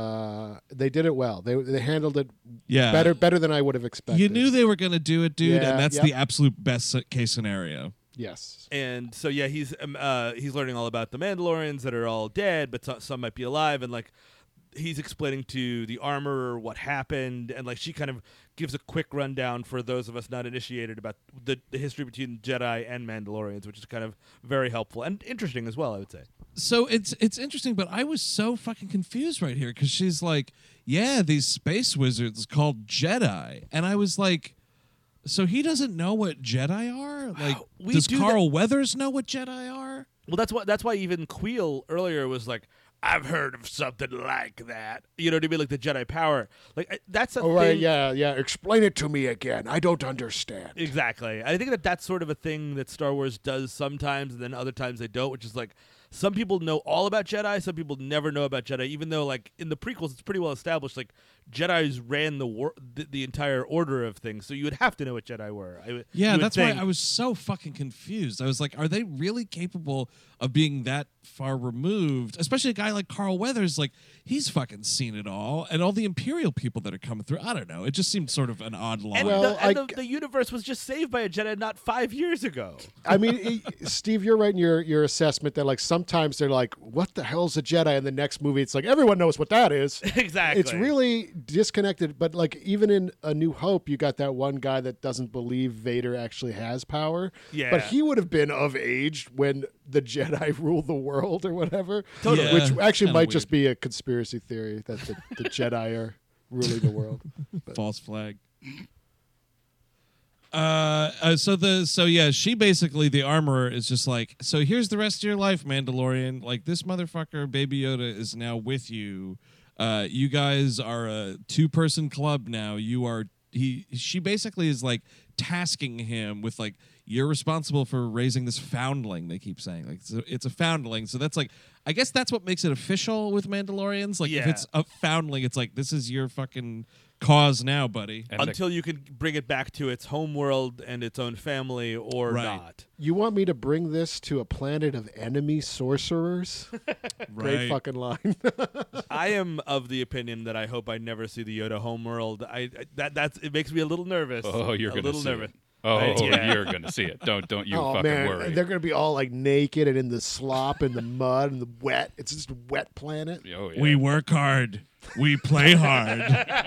[SPEAKER 4] they did it well. They handled it
[SPEAKER 1] Yeah.
[SPEAKER 4] better than I would have expected.
[SPEAKER 1] You knew they were going to do it, dude,
[SPEAKER 4] Yeah,
[SPEAKER 1] and that's
[SPEAKER 4] yep.
[SPEAKER 1] the absolute best case scenario.
[SPEAKER 4] Yes.
[SPEAKER 3] And so yeah, he's learning all about the Mandalorians that are all dead, but some might be alive, and like he's explaining to the armorer what happened, and like she kind of gives a quick rundown for those of us not initiated about the history between Jedi and Mandalorians, which is kind of very helpful and interesting as well, I would say.
[SPEAKER 1] So it's interesting, but I was so fucking confused right here because she's like, yeah, these space wizards called Jedi. And I was like, so he doesn't know what Jedi are? Like,
[SPEAKER 3] We
[SPEAKER 1] does
[SPEAKER 3] do
[SPEAKER 1] Carl Weathers know what Jedi are?
[SPEAKER 3] Well, that's why even Queel earlier was like, I've heard of something like that. You know what I mean? Like the Jedi power. Like that's a
[SPEAKER 4] Oh,
[SPEAKER 3] thing.
[SPEAKER 4] right. Yeah. Explain it to me again. I don't understand.
[SPEAKER 3] Exactly. I think that's sort of a thing that Star Wars does sometimes, and then other times they don't, which is like some people know all about Jedi, some people never know about Jedi, even though like in the prequels it's pretty well established like Jedis ran the entire order of things, so you would have to know what Jedi were.
[SPEAKER 1] Yeah, that's why I was so fucking confused. I was like, are they really capable of being that far removed? Especially a guy like Carl Weathers, like he's fucking seen it all, and all the Imperial people that are coming through. I don't know. It just seemed sort of an odd line.
[SPEAKER 3] And,
[SPEAKER 4] Well,
[SPEAKER 3] the universe was just saved by a Jedi not 5 years ago.
[SPEAKER 4] I mean, Steve, you're right in your assessment that like sometimes they're like, "What the hell's a Jedi?" And the next movie, it's like everyone knows what that is.
[SPEAKER 3] Exactly.
[SPEAKER 4] It's really disconnected. But like even in A New Hope, you got that one guy that doesn't believe Vader actually has power.
[SPEAKER 3] Yeah.
[SPEAKER 4] But he would have been of age when the Jedi rule the world or whatever.
[SPEAKER 1] Totally.
[SPEAKER 4] Which
[SPEAKER 1] Yeah,
[SPEAKER 4] actually
[SPEAKER 1] kinda
[SPEAKER 4] might just be a conspiracy theory that the Jedi are ruling the world.
[SPEAKER 1] False flag. She basically, the armorer is just like, so here's the rest of your life, Mandalorian. Like this motherfucker, Baby Yoda, is now with you. You guys are a 2-person club now. She basically is like tasking him with like, you're responsible for raising this foundling. They keep saying like it's a foundling. So that's like, I guess that's what makes it official with Mandalorians. Like if
[SPEAKER 3] Yeah.
[SPEAKER 1] it's a foundling, it's like this is your fucking cause now, buddy.
[SPEAKER 2] And
[SPEAKER 3] Until you can bring it back to its home world and its own family, or
[SPEAKER 1] Right.
[SPEAKER 3] not.
[SPEAKER 4] You want me to bring this to a planet of enemy sorcerers? Great
[SPEAKER 1] Right.
[SPEAKER 4] fucking line.
[SPEAKER 3] I am of the opinion that I hope I never see the Yoda homeworld. That's it makes me a little nervous.
[SPEAKER 2] Oh, you're
[SPEAKER 3] a
[SPEAKER 2] gonna
[SPEAKER 3] little
[SPEAKER 2] see
[SPEAKER 3] nervous.
[SPEAKER 2] it. Oh,
[SPEAKER 3] Yeah.
[SPEAKER 2] you're gonna see it. Don't you
[SPEAKER 4] Oh
[SPEAKER 2] fucking
[SPEAKER 4] man,
[SPEAKER 2] worry.
[SPEAKER 4] they're gonna be all like naked and in the slop and the mud and the wet. It's just a wet planet.
[SPEAKER 2] Oh, yeah.
[SPEAKER 1] We work hard. We play hard.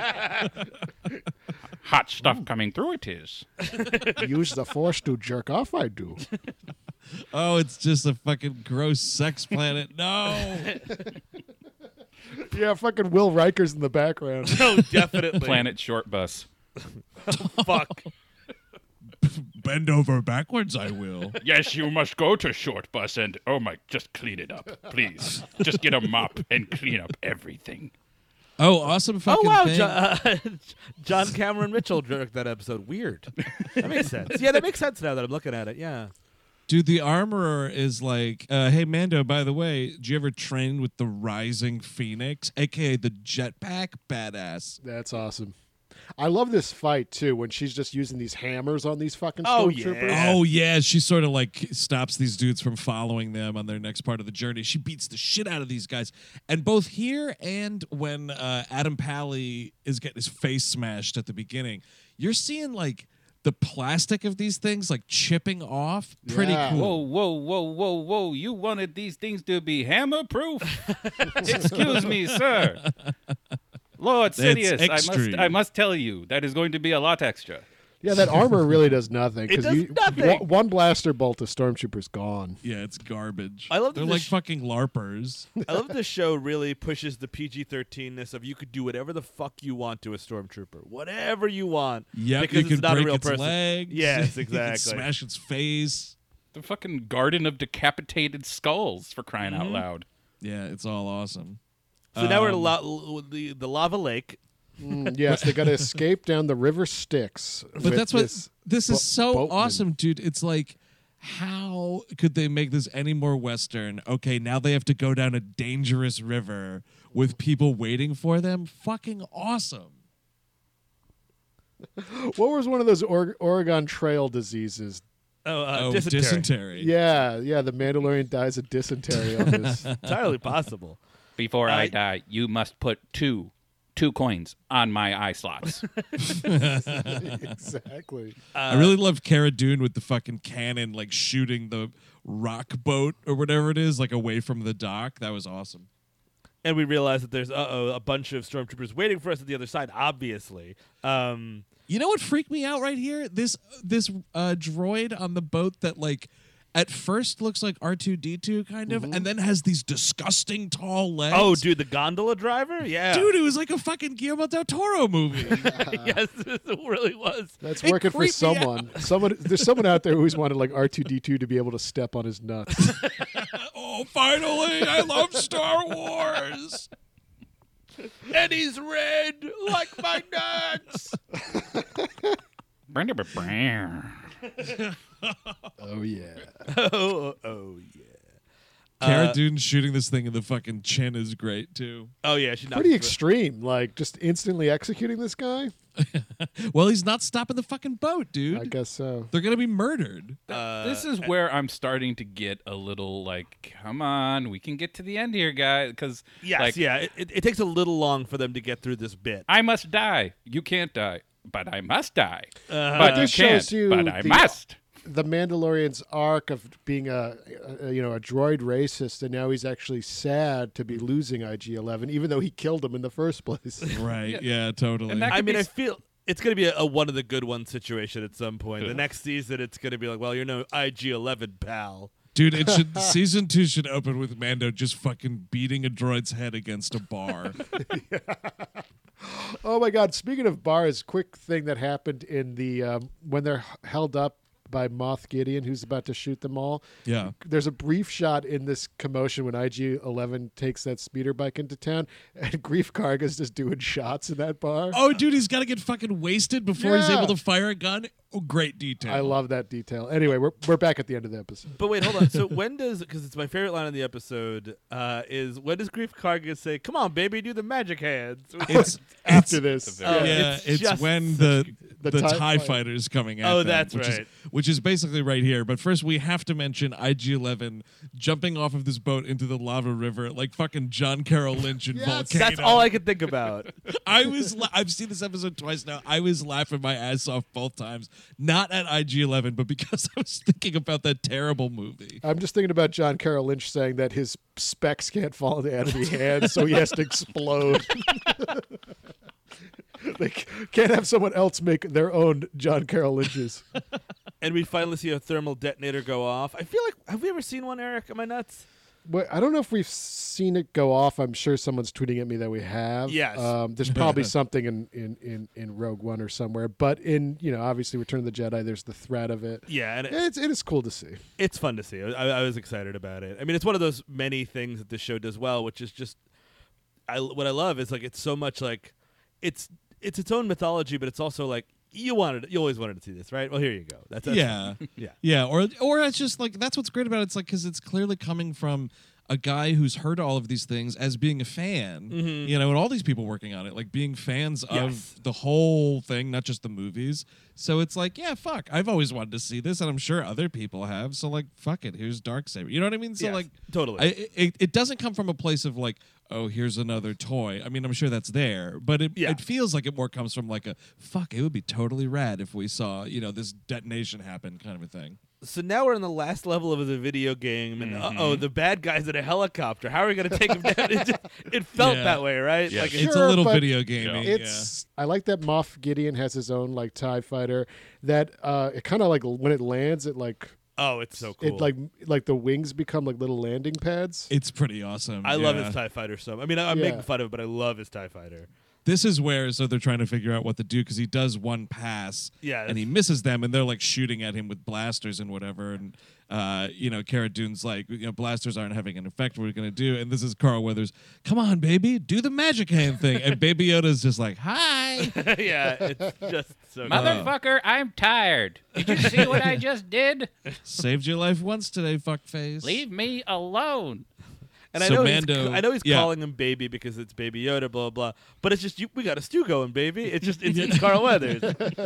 [SPEAKER 2] Hot stuff coming through it is.
[SPEAKER 4] Use the force to jerk off. I do.
[SPEAKER 1] Oh, it's just a fucking gross sex planet. No.
[SPEAKER 4] Yeah, fucking Will Riker's in the background.
[SPEAKER 3] No, definitely.
[SPEAKER 2] Planet Short Bus.
[SPEAKER 3] Fuck.
[SPEAKER 1] Bend over backwards, I will.
[SPEAKER 2] Yes, you must go to Short Bus and, oh my, just clean it up, please. Just get a mop and clean up everything.
[SPEAKER 1] Oh, awesome fucking
[SPEAKER 3] Oh wow,
[SPEAKER 1] thing.
[SPEAKER 3] John Cameron Mitchell directed that episode. Weird. That makes sense. Yeah, that makes sense now that I'm looking at it. Yeah.
[SPEAKER 1] Dude, the armorer is like, hey, Mando, by the way, did you ever train with the Rising Phoenix, a.k.a. the jetpack? Badass.
[SPEAKER 4] That's awesome. I love this fight, too, when she's just using these hammers on these fucking
[SPEAKER 3] Oh,
[SPEAKER 4] stormtroopers.
[SPEAKER 3] yeah.
[SPEAKER 1] Oh, yeah. She sort of like stops these dudes from following them on their next part of the journey. She beats the shit out of these guys. And both here and when Adam Pally is getting his face smashed at the beginning, you're seeing like the plastic of these things like chipping off. Pretty
[SPEAKER 4] Yeah.
[SPEAKER 1] cool.
[SPEAKER 2] Whoa. You wanted these things to be hammer-proof? Excuse me, sir. Lord
[SPEAKER 1] That's
[SPEAKER 2] Sidious,
[SPEAKER 1] extreme.
[SPEAKER 2] I must tell you, that is going to be a lot extra.
[SPEAKER 4] Yeah, that armor really does nothing.
[SPEAKER 3] It
[SPEAKER 4] 'cause
[SPEAKER 3] does nothing.
[SPEAKER 4] One blaster bolt, a stormtrooper's gone.
[SPEAKER 1] Yeah, it's garbage.
[SPEAKER 3] I love that
[SPEAKER 1] They're
[SPEAKER 3] the
[SPEAKER 1] like fucking LARPers.
[SPEAKER 3] I love the show really pushes the PG-13ness of you could do whatever the fuck you want to a stormtrooper, whatever you want.
[SPEAKER 1] Yep,
[SPEAKER 3] because
[SPEAKER 1] you
[SPEAKER 3] it's
[SPEAKER 1] can
[SPEAKER 3] not
[SPEAKER 1] break
[SPEAKER 3] a real
[SPEAKER 1] its
[SPEAKER 3] person.
[SPEAKER 1] legs.
[SPEAKER 3] Yes,
[SPEAKER 1] You
[SPEAKER 3] exactly.
[SPEAKER 1] can smash its face.
[SPEAKER 2] The fucking garden of decapitated skulls, for crying out loud.
[SPEAKER 1] Yeah, it's all awesome.
[SPEAKER 3] So now we're in the lava lake.
[SPEAKER 4] Yes, they got to escape down the river Styx.
[SPEAKER 1] But that's what this is so
[SPEAKER 4] boatman.
[SPEAKER 1] awesome, dude. It's like, how could they make this any more Western? Okay, now they have to go down a dangerous river with people waiting for them. Fucking awesome.
[SPEAKER 4] What was one of those Oregon Trail diseases?
[SPEAKER 1] Dysentery.
[SPEAKER 4] Yeah, the Mandalorian dies of dysentery on this.
[SPEAKER 3] Entirely possible.
[SPEAKER 2] Before I die, you must put two coins on my eye slots.
[SPEAKER 4] Exactly.
[SPEAKER 1] I really loved Cara Dune with the fucking cannon, like shooting the rock boat or whatever it is, like away from the dock. That was awesome.
[SPEAKER 3] And we realize that there's a bunch of stormtroopers waiting for us at the other side, obviously.
[SPEAKER 1] You know what freaked me out right here? This droid on the boat that like at first looks like R2-D2 kind of, and then has these disgusting tall legs.
[SPEAKER 3] Oh, dude, the gondola driver? Yeah.
[SPEAKER 1] Dude, it was like a fucking Guillermo del Toro movie.
[SPEAKER 3] Yes, it really was.
[SPEAKER 4] That's
[SPEAKER 1] It
[SPEAKER 4] working for
[SPEAKER 1] creeped me
[SPEAKER 4] someone. There's someone out there who's wanted like R2-D2 to be able to step on his nuts.
[SPEAKER 1] Oh, finally, I love Star Wars.
[SPEAKER 3] And he's red like my nuts.
[SPEAKER 4] Oh yeah.
[SPEAKER 3] oh yeah.
[SPEAKER 1] Cara Dune shooting this thing in the fucking chin is great too.
[SPEAKER 3] Oh yeah, she knocked
[SPEAKER 4] Pretty
[SPEAKER 3] it.
[SPEAKER 4] extreme. Like just instantly executing this guy.
[SPEAKER 1] Well, he's not stopping the fucking boat, dude.
[SPEAKER 4] I guess so.
[SPEAKER 1] They're gonna be murdered.
[SPEAKER 2] This is where I'm starting to get a little like, come on, we can get to the end here, guys. Because
[SPEAKER 3] Yes, yeah. It takes a little long for them to get through this bit.
[SPEAKER 2] I must die. You can't die, but I must die.
[SPEAKER 3] Uh-huh.
[SPEAKER 2] But you
[SPEAKER 4] This
[SPEAKER 2] can't.
[SPEAKER 4] shows you
[SPEAKER 2] But I
[SPEAKER 4] the-
[SPEAKER 2] must.
[SPEAKER 4] The Mandalorian's arc of being a droid racist, and now he's actually sad to be losing IG-11, even though he killed him in the first place.
[SPEAKER 1] Right? Yeah, totally.
[SPEAKER 2] And that-
[SPEAKER 3] I mean,
[SPEAKER 2] be
[SPEAKER 3] I feel it's going to be a one of the good ones situation at some point. The next season, it's going to be like, well, you're no IG-11, pal.
[SPEAKER 1] Dude, it should season 2 should open with Mando just fucking beating a droid's head against a bar.
[SPEAKER 4] Oh my God! Speaking of bars, quick thing that happened in the when they're held up by Moff Gideon, who's about to shoot them all.
[SPEAKER 1] Yeah.
[SPEAKER 4] There's a brief shot in this commotion when IG-11 takes that speeder bike into town, and Grief Karga's just doing shots in that bar.
[SPEAKER 1] Oh, dude, he's got to get fucking wasted before he's
[SPEAKER 4] Yeah.
[SPEAKER 1] able to fire a gun. Oh, great detail.
[SPEAKER 4] I love that detail. Anyway, we're back at the end of the episode.
[SPEAKER 3] But wait, hold on. So when does, because it's my favorite line in the episode, is when does Grief Karga say, "Come on, baby, do the magic hands"?
[SPEAKER 1] It's
[SPEAKER 4] After this,
[SPEAKER 3] Oh,
[SPEAKER 1] yeah,
[SPEAKER 3] it's
[SPEAKER 1] it's
[SPEAKER 3] just
[SPEAKER 1] when the
[SPEAKER 4] The
[SPEAKER 1] TIE
[SPEAKER 4] TIE
[SPEAKER 1] fighters coming at
[SPEAKER 3] Oh,
[SPEAKER 1] them,
[SPEAKER 3] that's
[SPEAKER 1] which
[SPEAKER 3] right.
[SPEAKER 1] Is, which is basically right here. But first, we have to mention IG-11 jumping off of this boat into the lava river like fucking John Carroll Lynch in
[SPEAKER 4] Yes.
[SPEAKER 1] Volcano.
[SPEAKER 3] That's all I could think about.
[SPEAKER 1] I've seen this episode twice now. I was laughing my ass off both times. Not at IG-11, but because I was thinking about that terrible movie.
[SPEAKER 4] I'm just thinking about John Carroll Lynch saying that his specs can't fall into enemy hands, so he has to explode. They can't have someone else make their own John Carroll Lynches.
[SPEAKER 3] And we finally see a thermal detonator go off. I feel like, have we ever seen one, Eric? Am I nuts?
[SPEAKER 4] But I don't know if we've seen it go off. I'm sure someone's tweeting at me that we have.
[SPEAKER 3] Yes.
[SPEAKER 4] There's probably something in Rogue One or somewhere. But in, obviously Return of the Jedi, there's the threat of it.
[SPEAKER 3] Yeah, and
[SPEAKER 4] It is cool to see.
[SPEAKER 3] it's fun to see. I was excited about it. I mean, it's one of those many things that this show does well, which is just what I love is like it's so much like it's its own mythology, but it's also like you always wanted to see this, right? Well, here you go. That's
[SPEAKER 1] yeah.
[SPEAKER 3] yeah.
[SPEAKER 1] Or it's just like that's what's great about it. It's like because it's clearly coming from a guy who's heard all of these things as being a fan, you know, and all these people working on it, like being fans of the whole thing, not just the movies. So it's like, yeah, fuck. I've always wanted to see this, and I'm sure other people have. So like, fuck it. Here's Darksaber. You know what I mean? So like,
[SPEAKER 3] totally.
[SPEAKER 1] It doesn't come from a place of like, oh, here's another toy. I mean, I'm sure that's there, but it feels like it more comes from like a fuck. It would be totally rad if we saw, you know, this detonation happen, kind of a thing.
[SPEAKER 3] So now we're in the last level of the video game, and the bad guy's in a helicopter. How are we going to take him down? It felt that way, right?
[SPEAKER 2] Yeah.
[SPEAKER 3] Like
[SPEAKER 1] It's a little video gamey.
[SPEAKER 4] It's I like that Moff Gideon has his own like TIE fighter that it kind of like when it lands it like
[SPEAKER 3] it's so cool.
[SPEAKER 4] it like the wings become like little landing pads.
[SPEAKER 1] It's pretty awesome.
[SPEAKER 3] I love his TIE fighter so. I mean, I'm making fun of it, but I love his TIE fighter.
[SPEAKER 1] This is where they're trying to figure out what to do because he does one pass and he misses them and they're like shooting at him with blasters and whatever and you know, Cara Dune's like, you know, blasters aren't having an effect. What are we gonna do? And this is Carl Weathers. Come on, baby, do the magic hand thing. And Baby Yoda's just like, hi.
[SPEAKER 3] Yeah, it's just so
[SPEAKER 5] Motherfucker, I'm tired. Did you see what I just did?
[SPEAKER 1] Saved your life once today, fuckface.
[SPEAKER 5] Leave me alone.
[SPEAKER 3] And
[SPEAKER 1] So
[SPEAKER 3] I know he's calling him baby because it's Baby Yoda, blah blah. But it's just we got a stew going, baby. It's just it's Carl Weathers.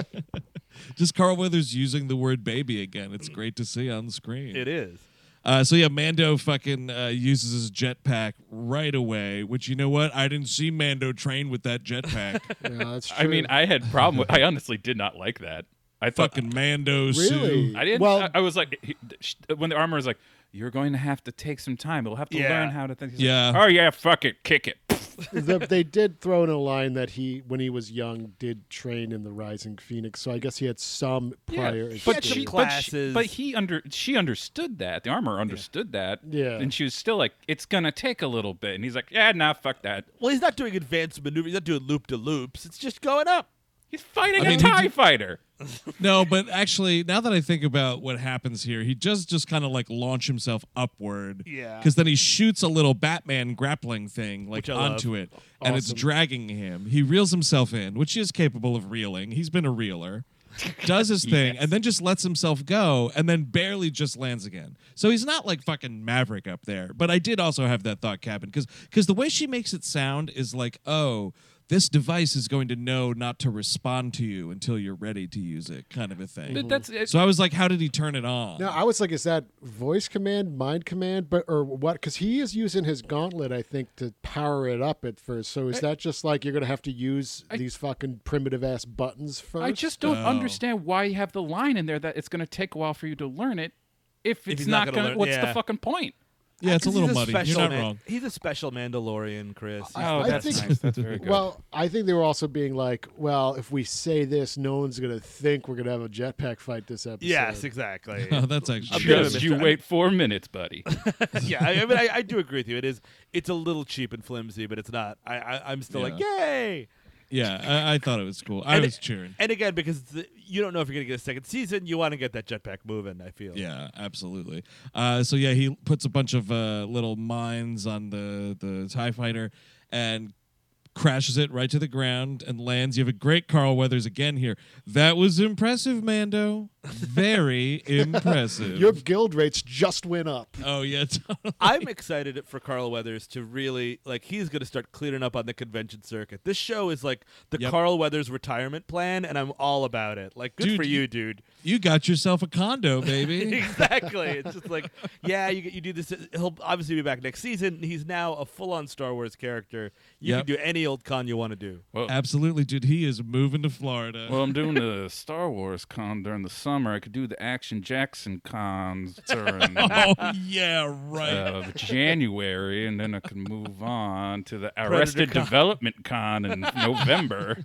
[SPEAKER 1] Just Carl Weathers using the word baby again. It's great to see on the screen.
[SPEAKER 3] It is.
[SPEAKER 1] So yeah, Mando fucking uses his jetpack right away. Which, you know what? I didn't see Mando train with that jetpack.
[SPEAKER 4] Yeah, that's true.
[SPEAKER 2] I mean, I had problem with. I honestly did not like that. I thought
[SPEAKER 1] Fucking Mando
[SPEAKER 4] Really?
[SPEAKER 1] suit.
[SPEAKER 2] I didn't.
[SPEAKER 4] Well-
[SPEAKER 2] I was like, when the armor was like, "You're going to have to take some time. You'll have to learn how to think."
[SPEAKER 1] Yeah.
[SPEAKER 2] Like, oh yeah, fuck it, kick it.
[SPEAKER 4] they did throw in a line that he, when he was young, did train in the Rising Phoenix. So I guess he had some prior.
[SPEAKER 3] But
[SPEAKER 4] experience.
[SPEAKER 3] she- classes.
[SPEAKER 2] but she understood that. The armor understood that.
[SPEAKER 4] Yeah.
[SPEAKER 2] And she was still like, it's gonna take a little bit. And he's like, yeah, nah, fuck that.
[SPEAKER 3] Well, he's not doing advanced maneuver. He's not doing loop de loops. It's just going up.
[SPEAKER 2] He's fighting
[SPEAKER 1] I mean,
[SPEAKER 2] a TIE fighter.
[SPEAKER 1] No, but actually, now that I think about what happens here, he just kind of like launch himself upward.
[SPEAKER 3] Yeah.
[SPEAKER 1] Because then he shoots a little Batman grappling thing like
[SPEAKER 3] Which I love.
[SPEAKER 1] onto it, and it's
[SPEAKER 4] Awesome.
[SPEAKER 1] dragging him. He reels himself in, which he is capable of reeling. He's been a reeler. Does his thing, and then just lets himself go, and then barely just lands again. So he's not like fucking Maverick up there. But I did also have that thought, Cabin, because the way she makes it sound is like, oh, this device is going to know not to respond to you until you're ready to use it, kind of a thing.
[SPEAKER 2] But that's it.
[SPEAKER 1] So I was like, how did he turn it on?
[SPEAKER 4] No, I was like, is that voice command, mind command, or what? Because he is using his gauntlet, I think, to power it up at first. So is that just like you're going to have to use these fucking primitive ass buttons first?
[SPEAKER 2] I just don't understand why you have the line in there that it's gonna take a while for you to learn it. If it's
[SPEAKER 3] he's
[SPEAKER 2] not
[SPEAKER 3] not
[SPEAKER 2] gonna,
[SPEAKER 3] gonna learn-
[SPEAKER 2] what's the
[SPEAKER 3] yeah.
[SPEAKER 2] fucking point?
[SPEAKER 1] Yeah, it's a
[SPEAKER 3] 'Cause
[SPEAKER 1] little
[SPEAKER 3] he's
[SPEAKER 1] muddy. You're
[SPEAKER 3] special
[SPEAKER 1] not
[SPEAKER 3] man-
[SPEAKER 1] wrong.
[SPEAKER 3] He's a special Mandalorian, Chris.
[SPEAKER 2] Oh, that's
[SPEAKER 4] think-
[SPEAKER 2] nice. That's very good.
[SPEAKER 4] Well, I think they were also being like, well, if we say this, no one's going to think we're going to have a jetpack fight this episode.
[SPEAKER 3] Yes, exactly.
[SPEAKER 1] Oh, that's actually
[SPEAKER 3] A bit of a
[SPEAKER 2] just you
[SPEAKER 3] mystery.
[SPEAKER 2] wait 4 minutes, buddy.
[SPEAKER 3] Yeah, I mean, I do agree with you. It's a little cheap and flimsy, but it's not. I'm still like, yay!
[SPEAKER 1] Yeah, I thought it was cool. I
[SPEAKER 3] And
[SPEAKER 1] was cheering.
[SPEAKER 3] And again, because you don't know if you're gonna get a second season, you want to get that jetpack moving. I feel.
[SPEAKER 1] Yeah, absolutely. So yeah, he puts a bunch of little mines on the TIE fighter and crashes it right to the ground and lands. You have a great Carl Weathers again here. That was impressive, Mando. Very impressive.
[SPEAKER 4] Your guild rates just went up.
[SPEAKER 1] Oh yeah, totally.
[SPEAKER 3] I'm excited for Carl Weathers to really he's going to start cleaning up on the convention circuit. This show is like the
[SPEAKER 1] Yep.
[SPEAKER 3] Carl Weathers retirement plan, and I'm all about it. Like, good
[SPEAKER 1] Dude,
[SPEAKER 3] for you, dude.
[SPEAKER 1] You got yourself a condo, baby.
[SPEAKER 3] Exactly. It's just like, yeah, you do this. He'll obviously be back next season. He's now a full-on Star Wars character. You
[SPEAKER 1] Yep.
[SPEAKER 3] can do any old con you want to do.
[SPEAKER 2] Well,
[SPEAKER 1] Absolutely, dude. He is moving to Florida.
[SPEAKER 2] well, I'm doing the Star Wars con during the summer. I could do the Action Jackson cons during
[SPEAKER 1] oh yeah, right.
[SPEAKER 2] January, and then I can move on to the Arrested
[SPEAKER 3] Con.
[SPEAKER 2] Development con in November.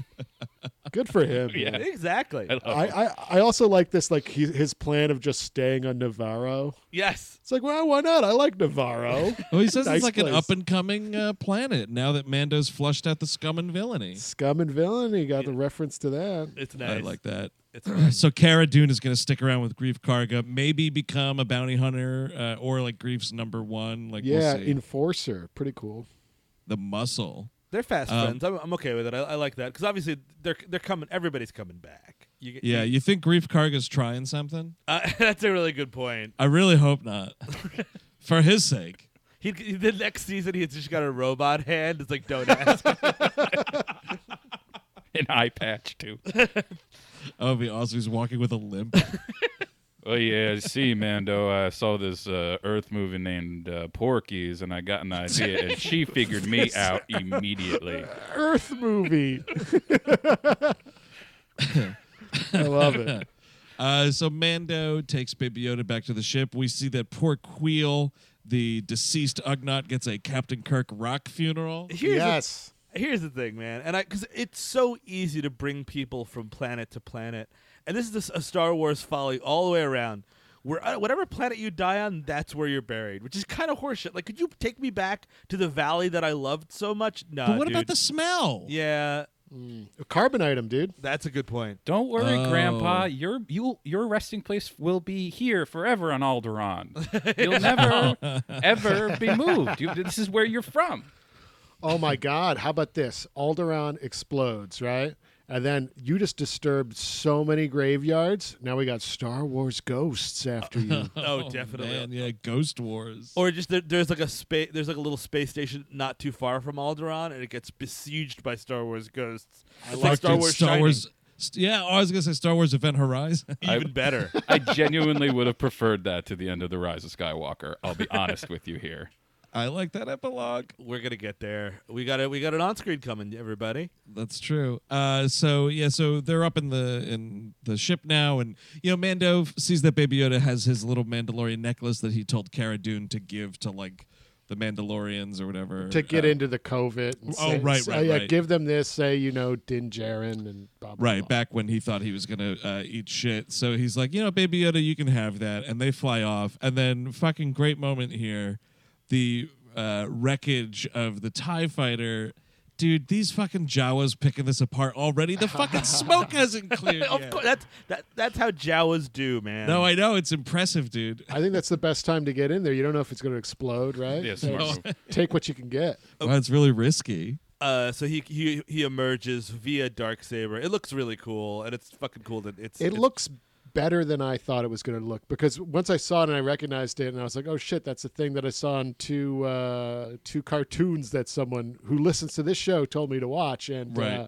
[SPEAKER 4] Good for him.
[SPEAKER 2] Yeah.
[SPEAKER 3] Exactly.
[SPEAKER 2] I love it.
[SPEAKER 4] I also like this, like his plan of just staying on Navarro.
[SPEAKER 3] Yes.
[SPEAKER 4] It's like, well, why not? I like Navarro.
[SPEAKER 1] Well, he says
[SPEAKER 4] Nice
[SPEAKER 1] it's like an
[SPEAKER 4] place.
[SPEAKER 1] up and coming planet now that Mando's flushed out the scum and villainy.
[SPEAKER 4] Scum and villainy got the reference to that.
[SPEAKER 3] It's nice.
[SPEAKER 1] I like that.
[SPEAKER 3] It's fun.
[SPEAKER 1] So Cara Dune is going to stick around with Grief Karga, maybe become a bounty hunter or like Grief's number one. Like
[SPEAKER 4] Yeah,
[SPEAKER 1] we'll see.
[SPEAKER 4] Enforcer. Pretty cool.
[SPEAKER 1] the muscle.
[SPEAKER 3] They're fast friends. I'm okay with it. I like that because obviously they're coming. Everybody's coming back.
[SPEAKER 1] You think Grief Karga's trying something?
[SPEAKER 3] That's a really good point.
[SPEAKER 1] I really hope not. For his sake.
[SPEAKER 3] The next season, he's just got a robot hand. It's like, don't ask.
[SPEAKER 2] An eye patch too.
[SPEAKER 1] Oh, it'd be awesome. He's walking with a limp.
[SPEAKER 2] Oh yeah, see, Mando, I saw this Earth movie named Porky's, and I got an idea, and she figured me out immediately.
[SPEAKER 4] Earth movie. I love it.
[SPEAKER 1] So Mando takes Baby Yoda back to the ship. We see that poor Queel, the deceased Ugnaught, gets a Captain Kirk rock funeral.
[SPEAKER 4] Yes.
[SPEAKER 3] Here's the thing, man, and because it's so easy to bring people from planet to planet, and this is a Star Wars folly all the way around. Where whatever planet you die on, that's where you're buried, which is kind of horseshit. Like, could you take me back to the valley that I loved so much? No,
[SPEAKER 1] but what
[SPEAKER 3] dude.
[SPEAKER 1] about the smell?
[SPEAKER 3] Yeah,
[SPEAKER 4] Carbonite him, dude.
[SPEAKER 3] that's a good point.
[SPEAKER 2] Don't worry,
[SPEAKER 1] Oh.
[SPEAKER 2] Grandpa. Your resting place will be here forever on Alderaan. You'll never ever be moved. This is where you're from.
[SPEAKER 4] Oh my God! How about this? Alderaan explodes, right? And then you just disturbed so many graveyards. Now we got Star Wars ghosts after you.
[SPEAKER 3] Oh, definitely.
[SPEAKER 1] Man, yeah, Ghost Wars.
[SPEAKER 3] Or just there's like a little space station not too far from Alderaan, and it gets besieged by Star Wars ghosts. It's like Star Wars. Shining.
[SPEAKER 1] Yeah, I was gonna say Star Wars Event Horizon.
[SPEAKER 3] Even better.
[SPEAKER 2] I genuinely would have preferred that to the end of The Rise of Skywalker. I'll be honest with you here.
[SPEAKER 1] I like that epilogue.
[SPEAKER 3] We're gonna get there. We got an on-screen coming, everybody.
[SPEAKER 1] That's true. So they're up in the ship now, and Mando sees that Baby Yoda has his little Mandalorian necklace that he told Cara Dune to give to like the Mandalorians or whatever
[SPEAKER 4] to get into the covert. And
[SPEAKER 1] right.
[SPEAKER 4] Give them this. Say Din Djarin and blah, blah,
[SPEAKER 1] right
[SPEAKER 4] blah.
[SPEAKER 1] back when he thought he was gonna eat shit. So he's like, Baby Yoda, you can have that, and they fly off, and then fucking great moment here. The wreckage of the TIE fighter. Dude, these fucking Jawas picking this apart already. The fucking smoke hasn't cleared
[SPEAKER 3] Of
[SPEAKER 1] yet.
[SPEAKER 3] course, that's how Jawas do, man.
[SPEAKER 1] No, I know. It's impressive, dude.
[SPEAKER 4] I think that's the best time to get in there. You don't know if it's going to explode, right?
[SPEAKER 2] Yeah,
[SPEAKER 4] So
[SPEAKER 2] smart
[SPEAKER 4] just take what you can get.
[SPEAKER 1] Well, it's really risky.
[SPEAKER 3] So he emerges via Darksaber. It looks really cool, and it's fucking cool that
[SPEAKER 4] It looks better than I thought it was going to look, because once I saw it and I recognized it, and I was like, oh shit, that's the thing that I saw in two cartoons that someone who listens to this show told me to watch, and
[SPEAKER 1] Right.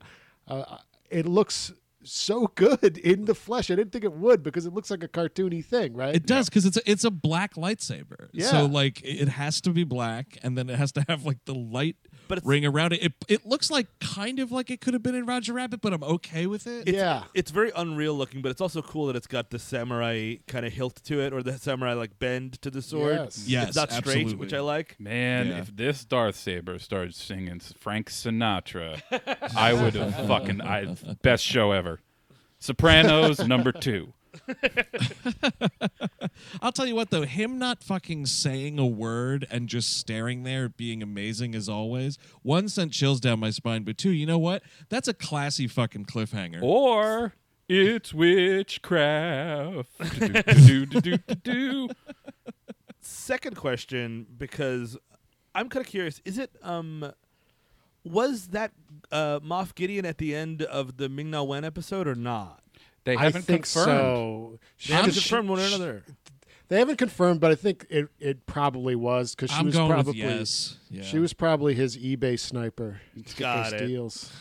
[SPEAKER 4] It looks so good in the flesh. I didn't think it would, because it looks like a cartoony thing, right?
[SPEAKER 1] It does, because it's a black lightsaber.
[SPEAKER 4] Yeah.
[SPEAKER 1] So like it has to be black, and then it has to have like the light
[SPEAKER 3] But it's-
[SPEAKER 1] ring around it. It looks like kind of like it could have been in Roger Rabbit, but I'm okay with it.
[SPEAKER 4] Yeah.
[SPEAKER 3] It's very unreal looking, but it's also cool that it's got the samurai kind of hilt to it, or the samurai like bend to the sword.
[SPEAKER 4] Yes.
[SPEAKER 1] Yes,
[SPEAKER 3] It's not straight,
[SPEAKER 1] absolutely.
[SPEAKER 3] which I like.
[SPEAKER 2] Man,
[SPEAKER 1] Yeah.
[SPEAKER 2] if this Darth Saber started singing Frank Sinatra, I would have best show ever. Sopranos #2.
[SPEAKER 1] I'll tell you what, though, him not fucking saying a word and just staring there being amazing as always, one, sent chills down my spine, but two, you know what? That's a classy fucking cliffhanger.
[SPEAKER 2] Or it's witchcraft. Do-do-do-do-do-do.
[SPEAKER 3] Second question, because I'm kind of curious, is it was that Moff Gideon at the end of the Ming-Na Wen episode or not?
[SPEAKER 2] They
[SPEAKER 4] I
[SPEAKER 2] haven't
[SPEAKER 4] think
[SPEAKER 2] confirmed.
[SPEAKER 4] so.
[SPEAKER 3] They haven't confirmed one or another.
[SPEAKER 4] They haven't confirmed, but I think it probably was, because she
[SPEAKER 1] I'm
[SPEAKER 4] was
[SPEAKER 1] going
[SPEAKER 4] probably
[SPEAKER 1] with yes. Yeah.
[SPEAKER 4] she was probably his eBay sniper. To
[SPEAKER 3] Got
[SPEAKER 4] get those
[SPEAKER 3] it.
[SPEAKER 4] deals.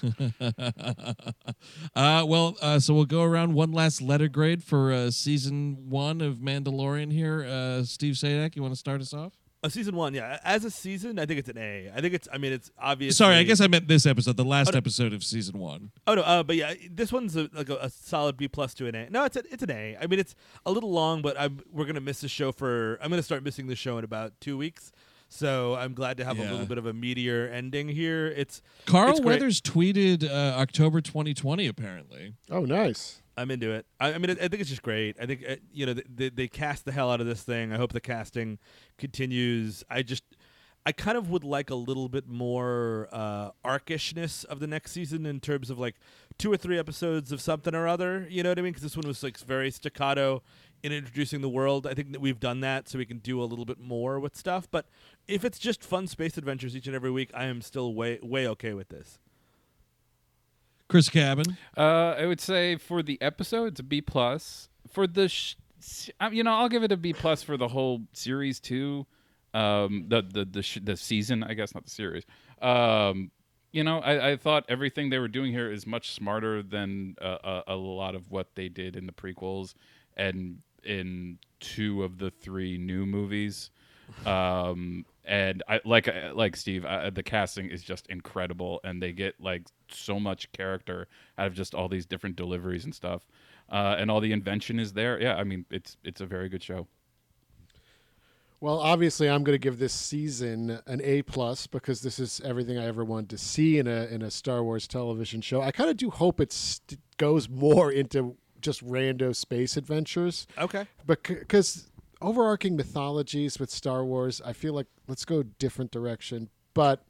[SPEAKER 1] So we'll go around one last letter grade for season 1 of Mandalorian here. Steve Sadak, you want to start us off?
[SPEAKER 3] Season 1, yeah. As a season, I think it's an A. I think it's it's obvious.
[SPEAKER 1] Sorry, I guess I ment this episode, the last episode of season 1.
[SPEAKER 3] Oh no, but yeah, this one's a solid B+ to an A. No, it's an A. I mean, it's a little long, but we're gonna miss the show I'm gonna start missing the show in about 2 weeks. So I'm glad to have a
[SPEAKER 1] Yeah.
[SPEAKER 3] little bit of a meteor ending here.
[SPEAKER 1] Carl
[SPEAKER 3] It's great.
[SPEAKER 1] Weathers tweeted October 2020, apparently.
[SPEAKER 4] Oh, nice.
[SPEAKER 3] I'm into it. I mean, I think it's just great. I think they cast the hell out of this thing. I hope the casting continues. I kind of would like a little bit more arcishness of the next season in terms of like 2 or 3 episodes of something or other. You know what I mean? Because this one was like very staccato in introducing the world. I think that we've done that, so we can do a little bit more with stuff. But if it's just fun space adventures each and every week, I am still way okay with this.
[SPEAKER 1] Chris Cabin.
[SPEAKER 2] I would say for the episode, it's a B+. For the, I'll give it a B+ for the whole series too. The season, I guess, not the series. I thought everything they were doing here is much smarter than a lot of what they did in the prequels and in 2 of the 3 new movies. And I like Steve, the casting is just incredible, and they get like so much character out of just all these different deliveries and stuff, and all the invention is there. Yeah, I mean it's a very good show.
[SPEAKER 4] Well, obviously, I'm going to give this season an A+ because this is everything I ever wanted to see in a Star Wars television show. I kind of do hope it goes more into just rando space adventures.
[SPEAKER 3] Okay,
[SPEAKER 4] because overarching mythologies with Star Wars, I feel like let's go a different direction. But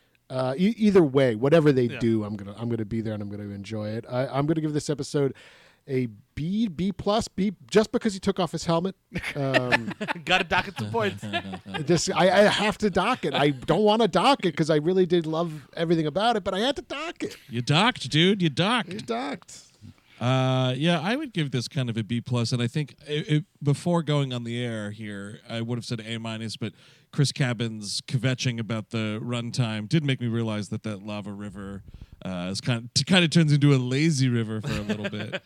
[SPEAKER 4] either way, whatever they do, I'm gonna be there and I'm gonna enjoy it. I'm gonna give this episode a B+, just because he took off his helmet.
[SPEAKER 3] Got to dock it some points.
[SPEAKER 4] I have to dock it. I don't want to dock it because I really did love everything about it, but I had to dock it.
[SPEAKER 1] You docked, dude. You docked.
[SPEAKER 4] You docked.
[SPEAKER 1] Yeah, I would give this kind of a B+, and I think before going on the air here, I would have said A-, but Chris Cabin's kvetching about the runtime did make me realize that lava river is kind of turns into a lazy river for a little bit.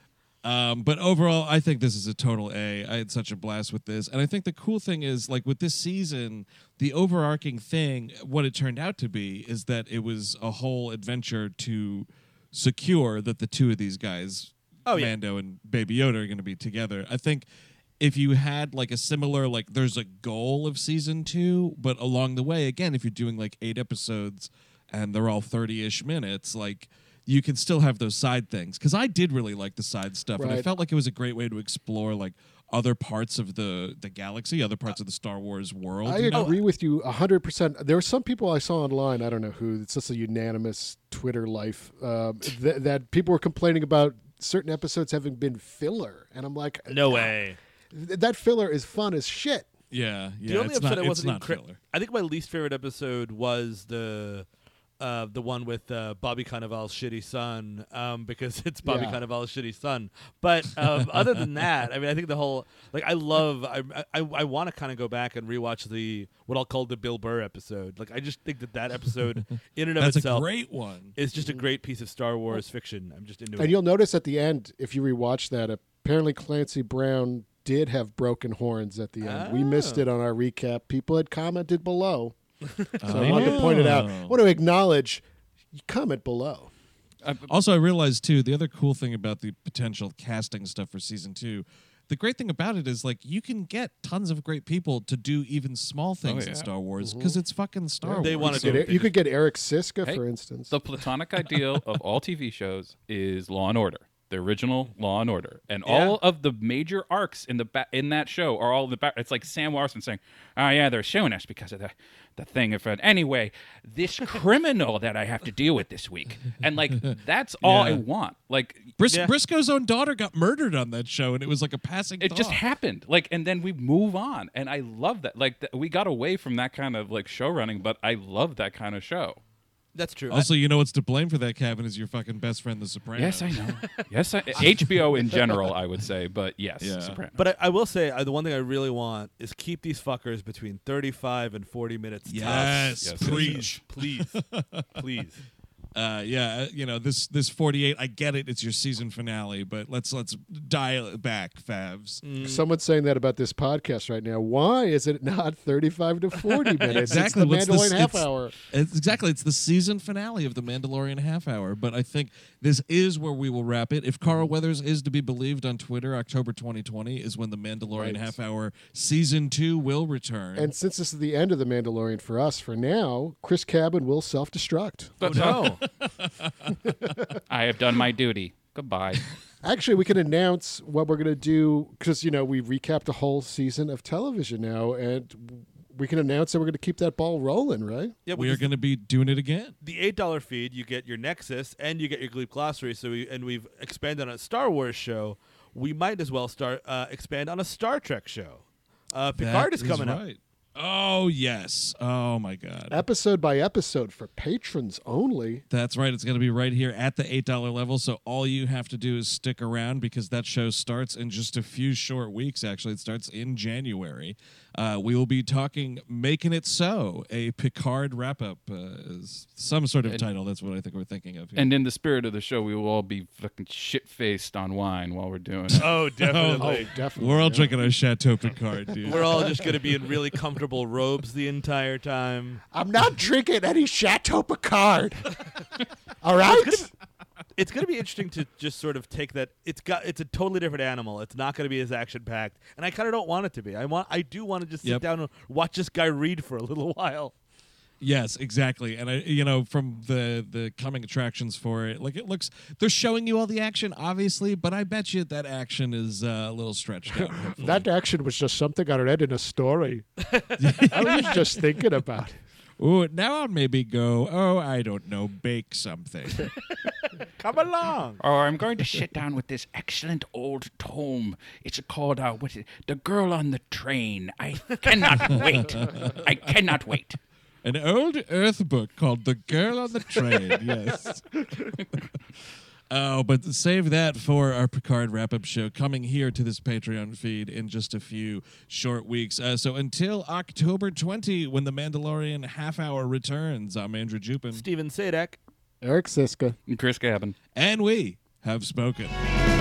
[SPEAKER 1] But overall, I think this is a total A. I had such a blast with this, and I think the cool thing is, like with this season, the overarching thing, what it turned out to be, is that it was a whole adventure to secure that the 2 of these guys, Mando and Baby Yoda, are going to be together. I think if you had like a similar, like there's a goal of season 2, but along the way, again, if you're doing like 8 episodes and they're all 30-ish minutes, like you can still have those side things. Because I did really like the side stuff, and I felt like it was a great way to explore like other parts of the galaxy, other parts of the Star Wars world.
[SPEAKER 4] I agree with you 100%. There were some people I saw online, I don't know who, it's just a unanimous Twitter life, that people were complaining about certain episodes having been filler. And I'm like,
[SPEAKER 3] no way.
[SPEAKER 4] That filler is fun as shit.
[SPEAKER 1] Yeah.
[SPEAKER 3] The only episode I wasn't
[SPEAKER 1] not filler.
[SPEAKER 3] I think my least favorite episode was the one with Bobby Cannavale's shitty son, because it's Bobby Cannavale's shitty son. But other than that, I mean, I think the whole, like, I want to kind of go back and rewatch what I'll call the Bill Burr episode. Like, I just think that episode in and of
[SPEAKER 1] That's
[SPEAKER 3] itself,
[SPEAKER 1] a great one.
[SPEAKER 3] Is just a great piece of Star Wars fiction. I'm just into it.
[SPEAKER 4] And you'll notice at the end, if you rewatch that, apparently Clancy Brown did have broken horns at the end. We missed it on our recap. People had commented below. So I wanted to point it out. I want to acknowledge, you comment below.
[SPEAKER 1] Also, I realized, too, the other cool thing about the potential casting stuff for season 2, the great thing about it is, like, you can get tons of great people to do even small things in Star Wars because it's fucking Star Wars.
[SPEAKER 3] They want to do it.
[SPEAKER 4] You could get Eric Siska, for instance.
[SPEAKER 2] The platonic ideal of all TV shows is Law and Order. The original Law and Order, and all of the major arcs in that show are all in the back. It's like Sam Larson saying, "Oh yeah, they're suing us because of the thing of it. Anyway, this criminal that I have to deal with this week," and like that's all I want. Like
[SPEAKER 1] Briscoe's own daughter got murdered on that show, and it was like a passing.
[SPEAKER 2] It just happened. Like, and then we move on, and I love that. Like, we got away from that kind of like show running, but I love that kind of show.
[SPEAKER 3] That's true.
[SPEAKER 1] Also, you know what's to blame for that, Kevin, is your fucking best friend, The Sopranos.
[SPEAKER 2] Yes, I know. Yes, HBO in general, I would say, but yes, Sopranos.
[SPEAKER 3] But I will say, the one thing I really want is keep these fuckers between 35 and 40 minutes.
[SPEAKER 1] Yes,
[SPEAKER 3] tops. Please. Please.
[SPEAKER 1] This 48. I get it. It's your season finale, but let's dial it back, Favs.
[SPEAKER 4] Someone's saying that about this podcast right now. Why is it not 35 to 40 minutes?
[SPEAKER 1] Exactly.
[SPEAKER 4] It's the Mandalorian half hour.
[SPEAKER 1] Exactly. It's the season finale of the Mandalorian half hour. But I think this is where we will wrap it. If Carl Weathers is to be believed on Twitter, October 2020 is when the Mandalorian half hour season 2 will return.
[SPEAKER 4] And since this is the end of the Mandalorian for us, for now, Chris Cabin will self-destruct.
[SPEAKER 3] Oh no.
[SPEAKER 2] I have done my duty. Goodbye.
[SPEAKER 4] Actually, we can announce what we're going to do because, we recapped a whole season of television now, and we can announce that we're going to keep that ball rolling, right?
[SPEAKER 3] Yeah,
[SPEAKER 1] We are going to be doing it again.
[SPEAKER 3] The $8 feed, you get your Nexus and you get your Gleep glossary. So we've expanded on a Star Wars show. We might as well expand on a Star Trek show. Picard is coming up.
[SPEAKER 1] Oh, yes. Oh, my God.
[SPEAKER 4] Episode by episode for patrons only.
[SPEAKER 1] That's right. It's going to be right here at the $8 level. So all you have to do is stick around because that show starts in just a few short weeks. Actually, it starts in January. We will be talking Making It So, a Picard wrap-up. Some sort of title. That's what I think we're thinking of here.
[SPEAKER 2] And in the spirit of the show, we will all be fucking shit-faced on wine while we're doing it.
[SPEAKER 3] Oh, definitely.
[SPEAKER 4] Definitely.
[SPEAKER 1] We're all drinking our Chateau Picard, dude.
[SPEAKER 3] We're all just going to be in really comfortable robes the entire time.
[SPEAKER 4] I'm not drinking any Chateau Picard. All right?
[SPEAKER 3] It's going to be interesting to just sort of take that. It's a totally different animal. It's not going to be as action packed, and I kind of don't want it to be. I do want to just sit down and watch this guy read for a little while.
[SPEAKER 1] Yes, exactly. And from the coming attractions for it, like they're showing you all the action, obviously, but I bet you that action is a little stretched out.
[SPEAKER 4] That action was just something I read in a story. I was just thinking about it.
[SPEAKER 1] Ooh, now I'll maybe go, I don't know, bake something.
[SPEAKER 3] Come along.
[SPEAKER 5] Or I'm going to sit down with this excellent old tome. It's called, The Girl on the Train. I cannot wait. I cannot wait.
[SPEAKER 1] An old Earth book called The Girl on the Train, yes. Oh, but save that for our Picard wrap-up show coming here to this Patreon feed in just a few short weeks. So until October 20, when The Mandalorian half-hour returns, I'm Andrew Jupin.
[SPEAKER 3] Steven Sadek.
[SPEAKER 4] Eric Siska.
[SPEAKER 2] And Chris Gavin.
[SPEAKER 1] And we have spoken.